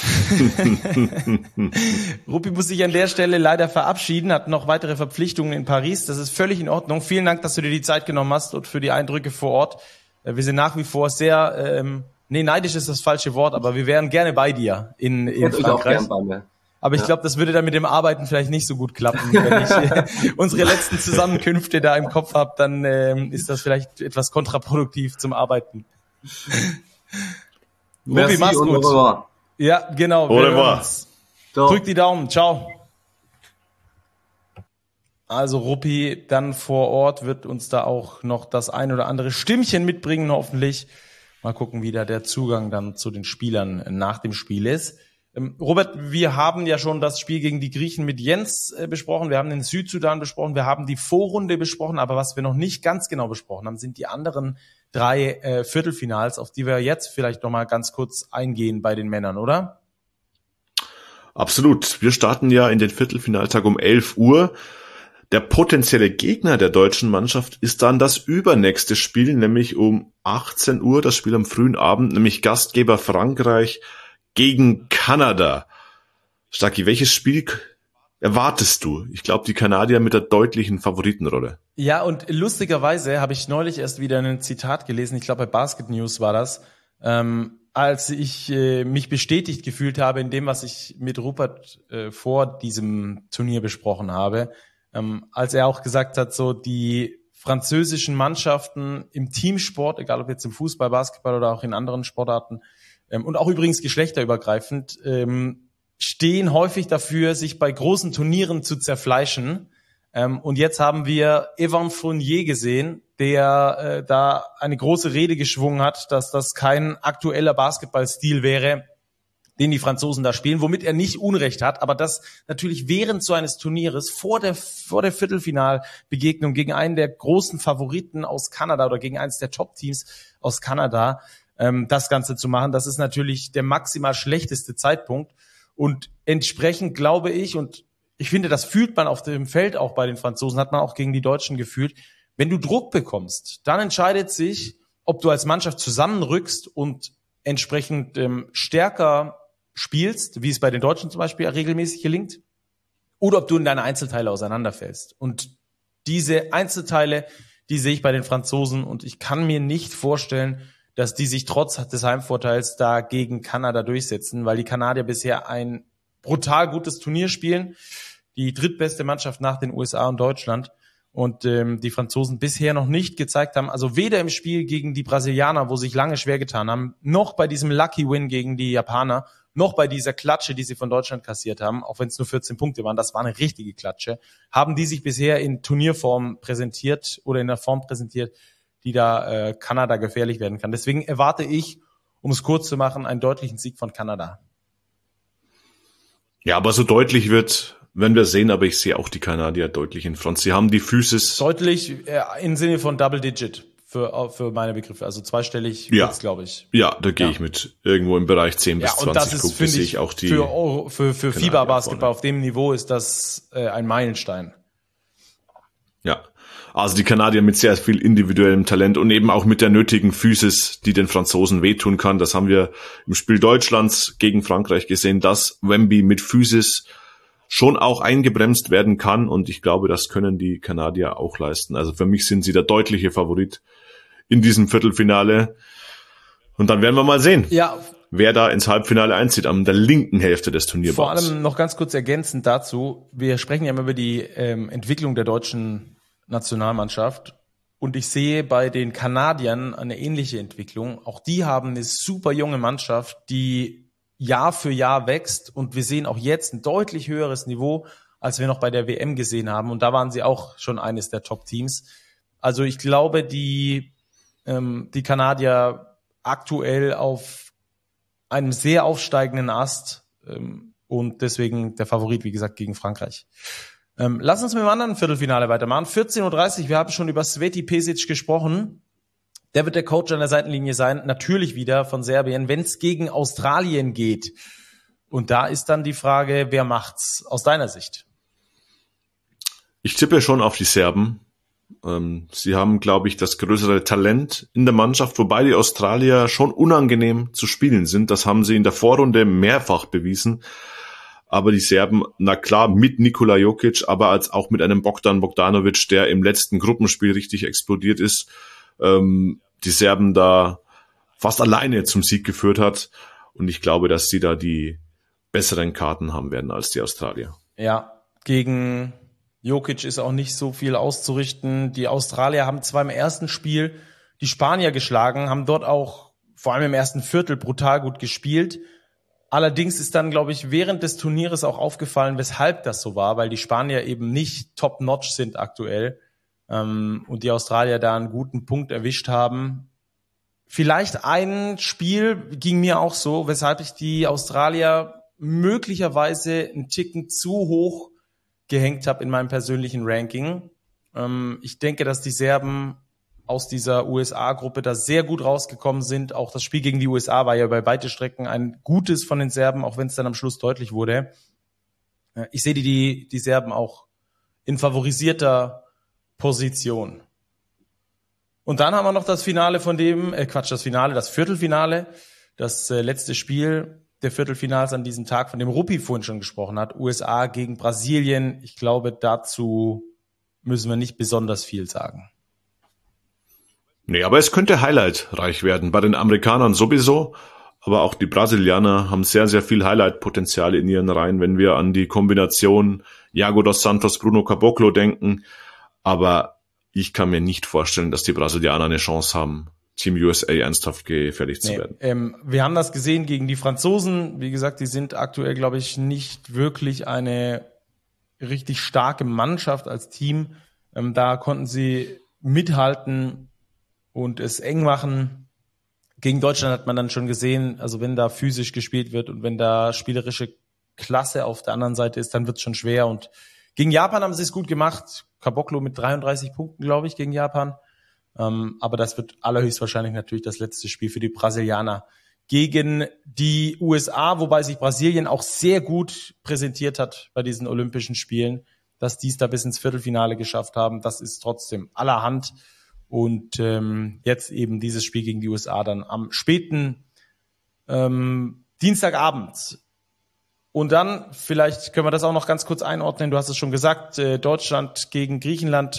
Ruppi muss sich an der Stelle leider verabschieden, hat noch weitere Verpflichtungen in Paris. Das ist völlig in Ordnung. Vielen Dank, dass du dir die Zeit genommen hast und für die Eindrücke vor Ort. Wir sind nach wie vor sehr, neidisch ist das falsche Wort, aber wir wären gerne bei dir in Frankreich. Auch gern bei mir. Aber ich glaube, das würde dann mit dem Arbeiten vielleicht nicht so gut klappen. Wenn ich unsere letzten Zusammenkünfte da im Kopf habe, dann ist das vielleicht etwas kontraproduktiv zum Arbeiten. Ruppi, mach's gut. Ja, genau. Drück die Daumen. Ciao. Also Ruppi dann vor Ort wird uns da auch noch das ein oder andere Stimmchen mitbringen, hoffentlich. Mal gucken, wie da der Zugang dann zu den Spielern nach dem Spiel ist. Robert, wir haben ja schon das Spiel gegen die Griechen mit Jens besprochen. Wir haben den Südsudan besprochen. Wir haben die Vorrunde besprochen. Aber was wir noch nicht ganz genau besprochen haben, sind die anderen 3 Viertelfinals, auf die wir jetzt vielleicht noch mal ganz kurz eingehen bei den Männern, oder? Absolut. Wir starten ja in den Viertelfinaltag um 11 Uhr. Der potenzielle Gegner der deutschen Mannschaft ist dann das übernächste Spiel, nämlich um 18 Uhr, das Spiel am frühen Abend, nämlich Gastgeber Frankreich gegen Kanada. Stacki, welches Spiel erwartest du? Ich glaube, die Kanadier mit der deutlichen Favoritenrolle. Ja, und lustigerweise habe ich neulich erst wieder ein Zitat gelesen, ich glaube bei Basket News war das, als ich mich bestätigt gefühlt habe in dem, was ich mit Rupert vor diesem Turnier besprochen habe, als er auch gesagt hat, so die französischen Mannschaften im Teamsport, egal ob jetzt im Fußball, Basketball oder auch in anderen Sportarten, und auch übrigens geschlechterübergreifend, stehen häufig dafür, sich bei großen Turnieren zu zerfleischen. Und jetzt haben wir Evan Fournier gesehen, der da eine große Rede geschwungen hat, dass das kein aktueller Basketballstil wäre, den die Franzosen da spielen, womit er nicht Unrecht hat, aber das natürlich während so eines Turnieres vor der Viertelfinalbegegnung gegen einen der großen Favoriten aus Kanada oder gegen eines der Top-Teams aus Kanada, das Ganze zu machen, das ist natürlich der maximal schlechteste Zeitpunkt und entsprechend glaube ich, und ich finde, das fühlt man auf dem Feld auch bei den Franzosen, hat man auch gegen die Deutschen gefühlt, wenn du Druck bekommst, dann entscheidet sich, ob du als Mannschaft zusammenrückst und entsprechend stärker spielst, wie es bei den Deutschen zum Beispiel regelmäßig gelingt, oder ob du in deine Einzelteile auseinanderfällst. Und diese Einzelteile, die sehe ich bei den Franzosen und ich kann mir nicht vorstellen, dass die sich trotz des Heimvorteils da gegen Kanada durchsetzen, weil die Kanadier bisher ein brutal gutes Turnier spielen, die drittbeste Mannschaft nach den USA und Deutschland und die Franzosen bisher noch nicht gezeigt haben, also weder im Spiel gegen die Brasilianer, wo sie sich lange schwer getan haben, noch bei diesem Lucky Win gegen die Japaner, noch bei dieser Klatsche, die sie von Deutschland kassiert haben, auch wenn es nur 14 Punkte waren, das war eine richtige Klatsche, haben die sich bisher in Turnierform präsentiert oder in der Form präsentiert, die da Kanada gefährlich werden kann. Deswegen erwarte ich, um es kurz zu machen, einen deutlichen Sieg von Kanada. Ja, aber so deutlich werden wir sehen, aber ich sehe auch die Kanadier deutlich in Front. Sie haben die Physis. Deutlich im Sinne von Double Digit. für meine Begriffe. Also zweistellig Ja. wird's, glaube ich. Ja, da gehe ich mit. Irgendwo im Bereich 10 bis 20 und das ist, Punkte sehe ich auch die. Für Kanadier FIBA-Basketball vorne. auf dem Niveau ist das ein Meilenstein. Ja, also die Kanadier mit sehr viel individuellem Talent und eben auch mit der nötigen Physis, die den Franzosen wehtun kann. Das haben wir im Spiel Deutschlands gegen Frankreich gesehen, dass Wemby mit Physis schon auch eingebremst werden kann und ich glaube, das können die Kanadier auch leisten. Also für mich sind sie der deutliche Favorit in diesem Viertelfinale und dann werden wir mal sehen, Ja, wer da ins Halbfinale einzieht, an der linken Hälfte des Turnierbaums. vor allem noch ganz kurz ergänzend dazu, wir sprechen ja immer über die Entwicklung der deutschen Nationalmannschaft und ich sehe bei den Kanadiern eine ähnliche Entwicklung. Auch die haben eine super junge Mannschaft, die Jahr für Jahr wächst und wir sehen auch jetzt ein deutlich höheres Niveau, als wir noch bei der WM gesehen haben und da waren sie auch schon eines der Top-Teams. Also ich glaube, die Kanadier aktuell auf einem sehr aufsteigenden Ast und deswegen der Favorit, wie gesagt, gegen Frankreich. Lass uns mit dem anderen Viertelfinale weitermachen. 14:30 Uhr, wir haben schon über Sveti Pesic gesprochen. Der wird der Coach an der Seitenlinie sein, natürlich wieder von Serbien, wenn es gegen Australien geht. Und da ist dann die Frage, wer macht's aus deiner Sicht? Ich tippe schon auf die Serben. Sie haben, glaube ich, das größere Talent in der Mannschaft, wobei die Australier schon unangenehm zu spielen sind. Das haben sie in der Vorrunde mehrfach bewiesen. Aber die Serben, na klar, mit Nikola Jokic, aber als auch mit einem Bogdan Bogdanovic, der im letzten Gruppenspiel richtig explodiert ist, die Serben da fast alleine zum Sieg geführt hat. Und ich glaube, dass sie da die besseren Karten haben werden als die Australier. Ja, gegen Jokic ist auch nicht so viel auszurichten. Die Australier haben zwar im ersten Spiel die Spanier geschlagen, haben dort auch vor allem im ersten Viertel brutal gut gespielt. Allerdings ist dann, glaube ich, während des Turnieres auch aufgefallen, weshalb das so war, weil die Spanier eben nicht top-notch sind aktuell und die Australier da einen guten Punkt erwischt haben. Vielleicht ein Spiel ging mir auch so, weshalb ich die Australier möglicherweise einen Ticken zu hoch gehängt habe in meinem persönlichen Ranking. Ich denke, dass die Serben aus dieser USA-Gruppe da sehr gut rausgekommen sind. Auch das Spiel gegen die USA war ja bei weite Strecken ein gutes von den Serben, auch wenn es dann am Schluss deutlich wurde. Ich sehe die Serben auch in favorisierter Position. Und dann haben wir noch das Finale das Viertelfinale, das letzte Spiel der Viertelfinals an diesem Tag, von dem Ruppi vorhin schon gesprochen hat, USA gegen Brasilien. Ich glaube, dazu müssen wir nicht besonders viel sagen. Nee, aber es könnte highlightreich werden. Bei den Amerikanern sowieso, aber auch die Brasilianer haben sehr, sehr viel Highlight-Potenzial in ihren Reihen, wenn wir an die Kombination Iago dos Santos, Bruno Caboclo denken. Aber ich kann mir nicht vorstellen, dass die Brasilianer eine Chance haben, Team USA ernsthaft gefährlich zu werden. Wir haben das gesehen gegen die Franzosen. Wie gesagt, die sind aktuell, glaube ich, nicht wirklich eine richtig starke Mannschaft als Team. Da konnten sie mithalten und es eng machen. Gegen Deutschland hat man dann schon gesehen, also wenn da physisch gespielt wird und wenn da spielerische Klasse auf der anderen Seite ist, dann wird es schon schwer. Und gegen Japan haben sie es gut gemacht. Caboclo mit 33 Punkten, glaube ich, gegen Japan. Aber das wird allerhöchstwahrscheinlich natürlich das letzte Spiel für die Brasilianer gegen die USA, wobei sich Brasilien auch sehr gut präsentiert hat bei diesen Olympischen Spielen, dass die es da bis ins Viertelfinale geschafft haben. Das ist trotzdem allerhand. Und jetzt eben dieses Spiel gegen die USA dann am späten Dienstagabend. Und dann, vielleicht können wir das auch noch ganz kurz einordnen, du hast es schon gesagt, Deutschland gegen Griechenland.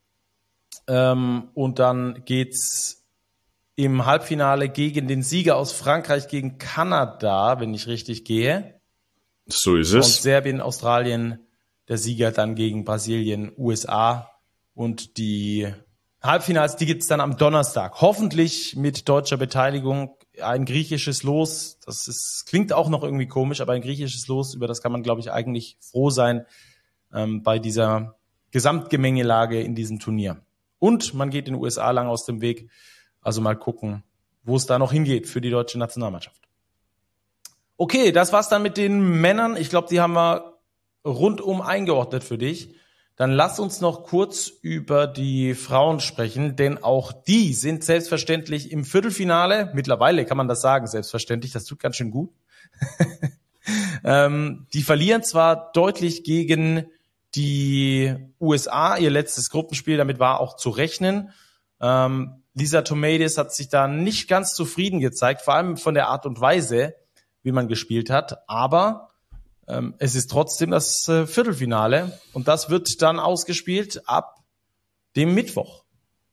Und dann geht's im Halbfinale gegen den Sieger aus Frankreich gegen Kanada, wenn ich richtig gehe. So ist Und es. Serbien, Australien, der Sieger dann gegen Brasilien, USA. Und die Halbfinals, die gibt's dann am Donnerstag. Hoffentlich mit deutscher Beteiligung. Ein griechisches Los, klingt auch noch irgendwie komisch, aber ein griechisches Los, über das kann man, glaube ich, eigentlich froh sein bei dieser Gesamtgemengelage in diesem Turnier. Und man geht in den USA lang aus dem Weg. Also mal gucken, wo es da noch hingeht für die deutsche Nationalmannschaft. Okay, das war's dann mit den Männern. Ich glaube, die haben wir rundum eingeordnet für dich. Dann lass uns noch kurz über die Frauen sprechen, denn auch die sind selbstverständlich im Viertelfinale. Mittlerweile kann man das sagen, selbstverständlich. Das tut ganz schön gut. Die verlieren zwar deutlich gegen die USA, ihr letztes Gruppenspiel, damit war auch zu rechnen. Lisa Tomaitis hat sich da nicht ganz zufrieden gezeigt, vor allem von der Art und Weise, wie man gespielt hat. Aber es ist trotzdem das Viertelfinale und das wird dann ausgespielt ab dem Mittwoch.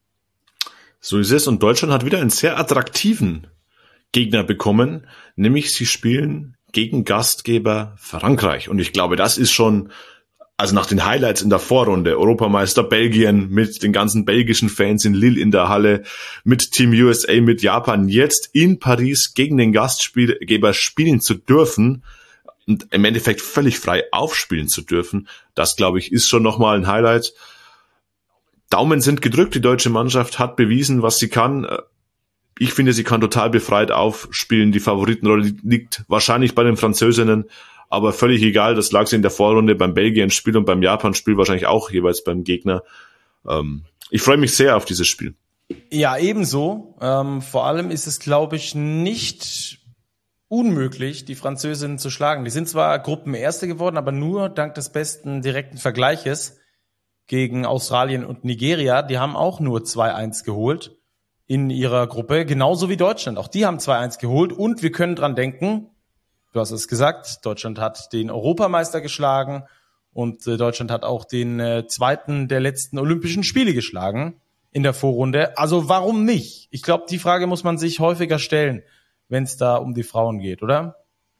So ist es, und Deutschland hat wieder einen sehr attraktiven Gegner bekommen, nämlich sie spielen gegen Gastgeber Frankreich. Und ich glaube, das ist schon, also nach den Highlights in der Vorrunde, Europameister Belgien mit den ganzen belgischen Fans in Lille in der Halle, mit Team USA, mit Japan, jetzt in Paris gegen den Gastgeber spielen zu dürfen und im Endeffekt völlig frei aufspielen zu dürfen, das, glaube ich, ist schon nochmal ein Highlight. Daumen sind gedrückt, die deutsche Mannschaft hat bewiesen, was sie kann. Ich finde, sie kann total befreit aufspielen. Die Favoritenrolle liegt wahrscheinlich bei den Französinnen, aber völlig egal. Das lag sie in der Vorrunde beim Belgien-Spiel und beim Japan-Spiel wahrscheinlich auch jeweils beim Gegner. Ich freue mich sehr auf dieses Spiel. Ja, ebenso. Vor allem ist es, glaube ich, nicht unmöglich, die Französinnen zu schlagen. Die sind zwar Gruppenerste geworden, aber nur dank des besten direkten Vergleiches gegen Australien und Nigeria. Die haben auch nur 2-1 geholt in ihrer Gruppe, genauso wie Deutschland. Auch die haben 2-1 geholt und wir können dran denken, du hast es gesagt, Deutschland hat den Europameister geschlagen und Deutschland hat auch den zweiten der letzten Olympischen Spiele geschlagen in der Vorrunde. Also warum nicht? Ich glaube, die Frage muss man sich häufiger stellen, wenn es da um die Frauen geht, oder?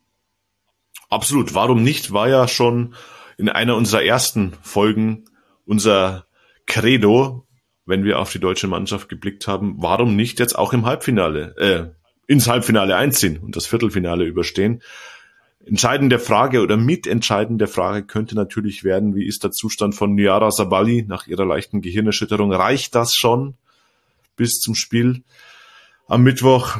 Absolut. Warum nicht? War ja schon in einer unserer ersten Folgen unser Credo, wenn wir auf die deutsche Mannschaft geblickt haben. Warum nicht jetzt auch im Halbfinale, ins Halbfinale einziehen und das Viertelfinale überstehen? Entscheidende Frage oder mitentscheidende Frage könnte natürlich werden, wie ist der Zustand von Nyara Sabali nach ihrer leichten Gehirnerschütterung? Reicht das schon bis zum Spiel am Mittwoch?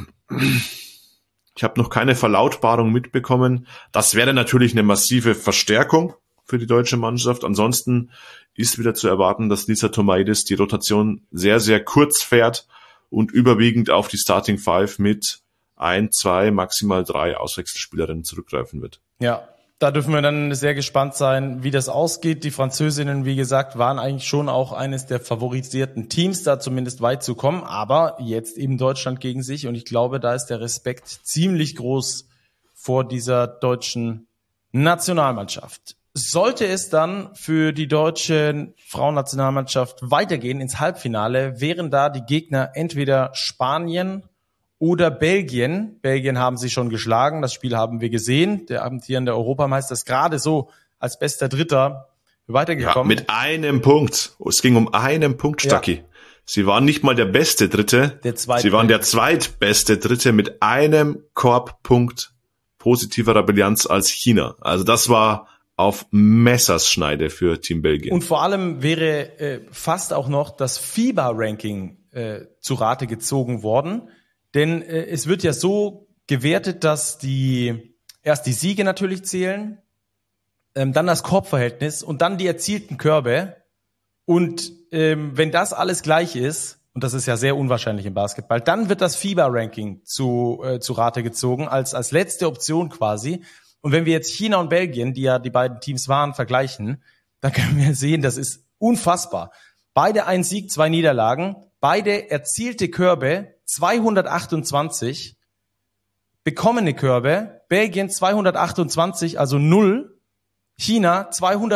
Ich habe noch keine Verlautbarung mitbekommen. Das wäre natürlich eine massive Verstärkung für die deutsche Mannschaft. Ansonsten ist wieder zu erwarten, dass Lisa Tomaitis die Rotation sehr, sehr kurz fährt und überwiegend auf die Starting Five mit 1, 2, maximal 3 Auswechselspielerinnen zurückgreifen wird. Ja, da dürfen wir dann sehr gespannt sein, wie das ausgeht. Die Französinnen, wie gesagt, waren eigentlich schon auch eines der favorisierten Teams, da zumindest weit zu kommen. Aber jetzt eben Deutschland gegen sich. Und ich glaube, da ist der Respekt ziemlich groß vor dieser deutschen Nationalmannschaft. Sollte es dann für die deutsche Frauennationalmannschaft weitergehen ins Halbfinale, wären da die Gegner entweder Spanien oder Belgien. Belgien haben sie schon geschlagen, das Spiel haben wir gesehen. Der amtierende Europameister ist gerade so als bester Dritter weitergekommen. Ja, mit einem Punkt. Es ging um einen Punkt, Stacki. Ja. Sie waren nicht mal der beste Dritte. Sie waren der zweitbeste Dritte mit einem Korbpunkt positiverer Bilanz als China. Also das war auf Messerschneide für Team Belgien. Und vor allem wäre fast auch noch das FIBA-Ranking zu Rate gezogen worden. Denn es wird ja so gewertet, dass erst die Siege natürlich zählen, dann das Korbverhältnis und dann die erzielten Körbe. Und wenn das alles gleich ist, und das ist ja sehr unwahrscheinlich im Basketball, dann wird das FIBA-Ranking zu Rate gezogen, als letzte Option quasi. Und wenn wir jetzt China und Belgien, die ja die beiden Teams waren, vergleichen, dann können wir sehen, das ist unfassbar. Beide ein Sieg, 2 Niederlagen, beide erzielte Körbe, 228, bekommene Körbe, Belgien 228, also 0, China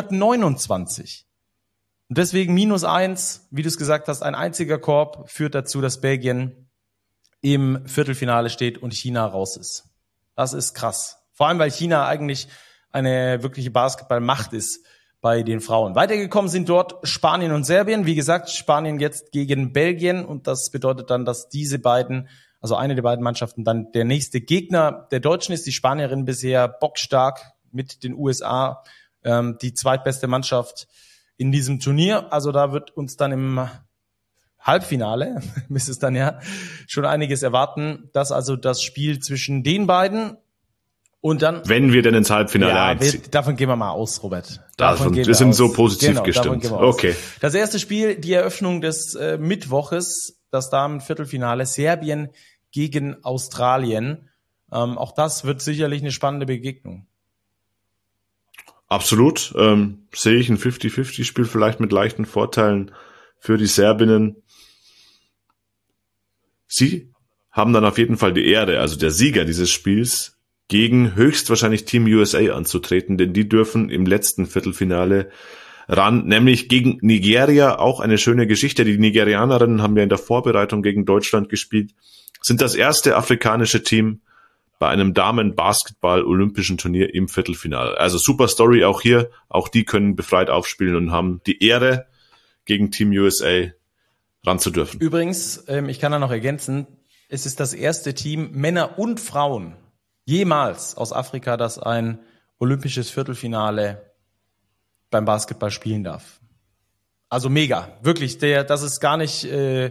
229. Und deswegen -1, wie du es gesagt hast, ein einziger Korb führt dazu, dass Belgien im Viertelfinale steht und China raus ist. Das ist krass. Vor allem, weil China eigentlich eine wirkliche Basketballmacht ist bei den Frauen. Weitergekommen sind dort Spanien und Serbien. Wie gesagt, Spanien jetzt gegen Belgien. Und das bedeutet dann, dass diese beiden, also eine der beiden Mannschaften, dann der nächste Gegner der Deutschen ist. Die Spanierin bisher bockstark mit den USA, die zweitbeste Mannschaft in diesem Turnier. Also da wird uns dann im Halbfinale, müsste es dann ja schon einiges erwarten. Das also das Spiel zwischen den beiden. Und dann, wenn wir denn ins Halbfinale einziehen. Davon gehen wir mal aus, Robert. Wir sind so positiv gestimmt. Okay. Das erste Spiel, die Eröffnung des Mittwoches, das Damen-Viertelfinale, Serbien gegen Australien. Auch das wird sicherlich eine spannende Begegnung. Absolut. Sehe ich ein 50-50-Spiel, vielleicht mit leichten Vorteilen für die Serbinnen. Sie haben dann auf jeden Fall die Ehre, also der Sieger dieses Spiels, gegen höchstwahrscheinlich Team USA anzutreten, denn die dürfen im letzten Viertelfinale ran, nämlich gegen Nigeria, auch eine schöne Geschichte. Die Nigerianerinnen haben ja in der Vorbereitung gegen Deutschland gespielt, sind das erste afrikanische Team bei einem Damen-Basketball-Olympischen Turnier im Viertelfinale. Also super Story auch hier, auch die können befreit aufspielen und haben die Ehre, gegen Team USA ran zu dürfen. Übrigens, ich kann da noch ergänzen, es ist das erste Team, Männer und Frauen, jemals aus Afrika, das ein olympisches Viertelfinale beim Basketball spielen darf. Also mega, wirklich. Das ist gar nicht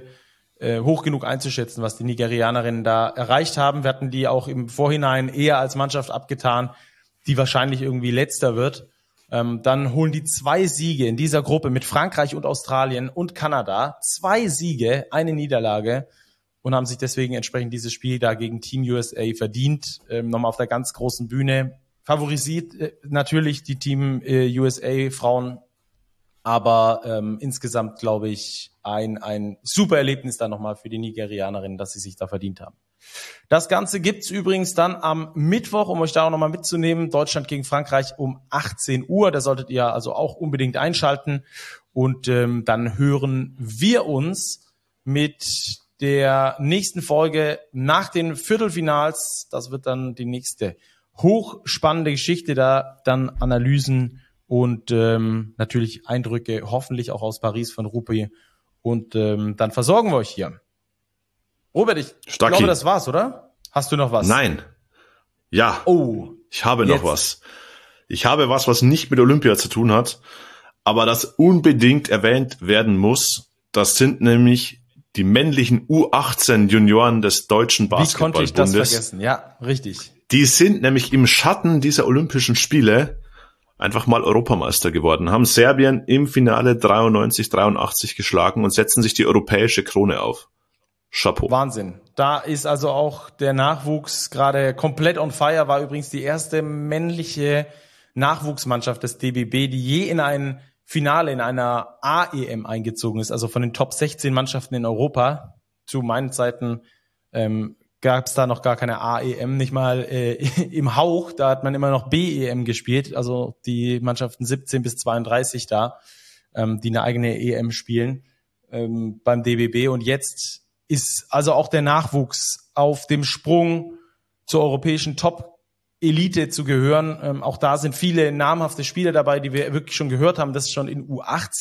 hoch genug einzuschätzen, was die Nigerianerinnen da erreicht haben. Wir hatten die auch im Vorhinein eher als Mannschaft abgetan, die wahrscheinlich irgendwie letzter wird. Dann holen die 2 Siege in dieser Gruppe mit Frankreich und Australien und Kanada. 2 Siege, eine Niederlage. Und haben sich deswegen entsprechend dieses Spiel da gegen Team USA verdient. Nochmal auf der ganz großen Bühne. Favorisiert natürlich die Team USA Frauen. Aber insgesamt, glaube ich, ein super Erlebnis dann nochmal für die Nigerianerinnen, dass sie sich da verdient haben. Das Ganze gibt's übrigens dann am Mittwoch, um euch da auch nochmal mitzunehmen. Deutschland gegen Frankreich um 18 Uhr. Da solltet ihr also auch unbedingt einschalten. Und dann hören wir uns mit der nächsten Folge nach den Viertelfinals. Das wird dann die nächste hochspannende Geschichte, da dann Analysen und natürlich Eindrücke, hoffentlich auch aus Paris von Rupi. Und dann versorgen wir euch hier. Robert, ich glaube, das war's, oder? Hast du noch was? Nein. Ja. Oh. Ich habe noch was. Ich habe was nicht mit Olympia zu tun hat, aber das unbedingt erwähnt werden muss. Das sind nämlich die männlichen U18-Junioren des Deutschen Basketballbundes. Wie konnte ich das vergessen? Ja, richtig. Die sind nämlich im Schatten dieser Olympischen Spiele einfach mal Europameister geworden, haben Serbien im Finale 93-83 geschlagen und setzen sich die europäische Krone auf. Chapeau. Wahnsinn. Da ist also auch der Nachwuchs gerade komplett on fire, war übrigens die erste männliche Nachwuchsmannschaft des DBB, die je in ein Finale in einer AEM eingezogen ist, also von den Top 16 Mannschaften in Europa. Zu meinen Zeiten gab es da noch gar keine AEM, nicht mal im Hauch, da hat man immer noch BEM gespielt, also die Mannschaften 17 bis 32 da, die eine eigene EM spielen beim DBB. Und jetzt ist also auch der Nachwuchs auf dem Sprung zur europäischen Top-Elite zu gehören. Auch da sind viele namhafte Spieler dabei, die wir wirklich schon gehört haben. Das ist schon im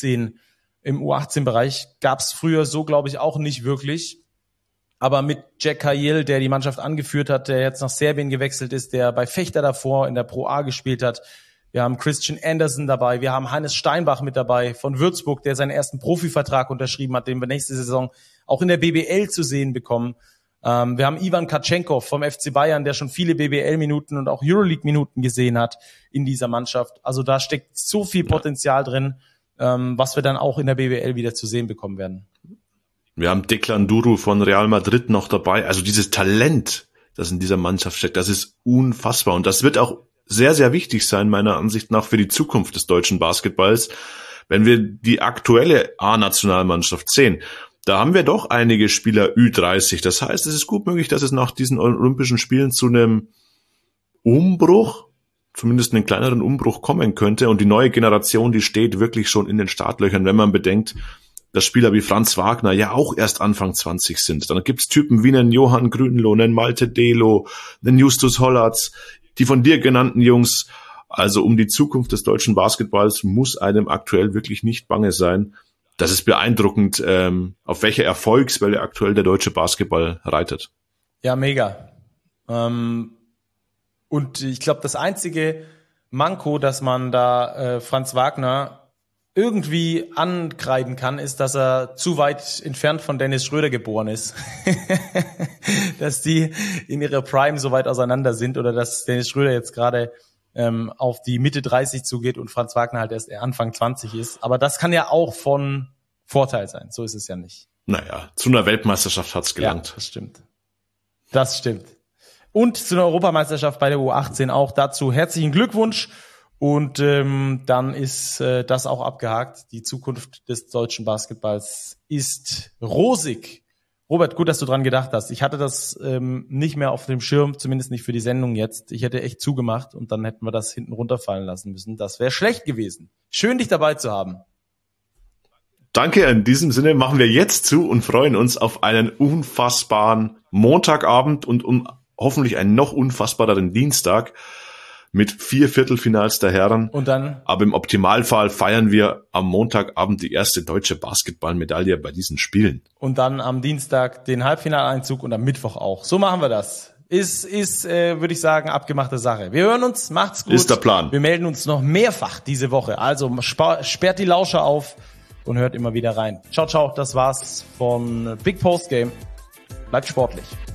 U18-Bereich gab es früher so, glaube ich, auch nicht wirklich. Aber mit Jack Cahill, der die Mannschaft angeführt hat, der jetzt nach Serbien gewechselt ist, der bei Fechter davor in der Pro A gespielt hat. Wir haben Christian Anderson dabei, wir haben Hannes Steinbach mit dabei von Würzburg, der seinen ersten Profivertrag unterschrieben hat, den wir nächste Saison auch in der BBL zu sehen bekommen. Wir haben Ivan Katschenkov vom FC Bayern, der schon viele BBL-Minuten und auch Euroleague-Minuten gesehen hat in dieser Mannschaft. Also da steckt so viel Potenzial drin, was wir dann auch in der BBL wieder zu sehen bekommen werden. Wir haben Declan Duru von Real Madrid noch dabei. Also dieses Talent, das in dieser Mannschaft steckt, das ist unfassbar. Und das wird auch sehr, sehr wichtig sein, meiner Ansicht nach, für die Zukunft des deutschen Basketballs. Wenn wir die aktuelle A-Nationalmannschaft sehen, da haben wir doch einige Spieler Ü30. Das heißt, es ist gut möglich, dass es nach diesen Olympischen Spielen zu einem Umbruch, zumindest einen kleineren Umbruch kommen könnte. Und die neue Generation, die steht wirklich schon in den Startlöchern, wenn man bedenkt, dass Spieler wie Franz Wagner ja auch erst Anfang 20 sind. Dann gibt's Typen wie einen Johann Grünloh, einen Malte Delo, einen Justus Hollatz, die von dir genannten Jungs. Also um die Zukunft des deutschen Basketballs muss einem aktuell wirklich nicht bange sein. Das ist beeindruckend, auf welcher Erfolgswelle aktuell der deutsche Basketball reitet. Ja, mega. Und ich glaube, das einzige Manko, dass man da Franz Wagner irgendwie ankreiden kann, ist, dass er zu weit entfernt von Dennis Schröder geboren ist. Dass die in ihrer Prime so weit auseinander sind oder dass Dennis Schröder jetzt gerade auf die Mitte 30 zugeht und Franz Wagner halt erst Anfang 20 ist. Aber das kann ja auch von Vorteil sein. So ist es ja nicht. Naja, zu einer Weltmeisterschaft hat's gelangt. Ja, das stimmt. Das stimmt. Und zu einer Europameisterschaft bei der U18 auch. Dazu herzlichen Glückwunsch. Und dann ist das auch abgehakt. Die Zukunft des deutschen Basketballs ist rosig. Robert, gut, dass du dran gedacht hast. Ich hatte das nicht mehr auf dem Schirm, zumindest nicht für die Sendung jetzt. Ich hätte echt zugemacht und dann hätten wir das hinten runterfallen lassen müssen. Das wäre schlecht gewesen. Schön, dich dabei zu haben. Danke, in diesem Sinne machen wir jetzt zu und freuen uns auf einen unfassbaren Montagabend und hoffentlich einen noch unfassbareren Dienstag mit 4 Viertelfinals der Herren. Und dann? Aber im Optimalfall feiern wir am Montagabend die erste deutsche Basketballmedaille bei diesen Spielen. Und dann am Dienstag den Halbfinaleinzug und am Mittwoch auch. So machen wir das. Ist würde ich sagen, abgemachte Sache. Wir hören uns, macht's gut. Ist der Plan. Wir melden uns noch mehrfach diese Woche. Also sperrt die Lauscher auf und hört immer wieder rein. Ciao, ciao. Das war's von Big Post Game. Bleibt sportlich.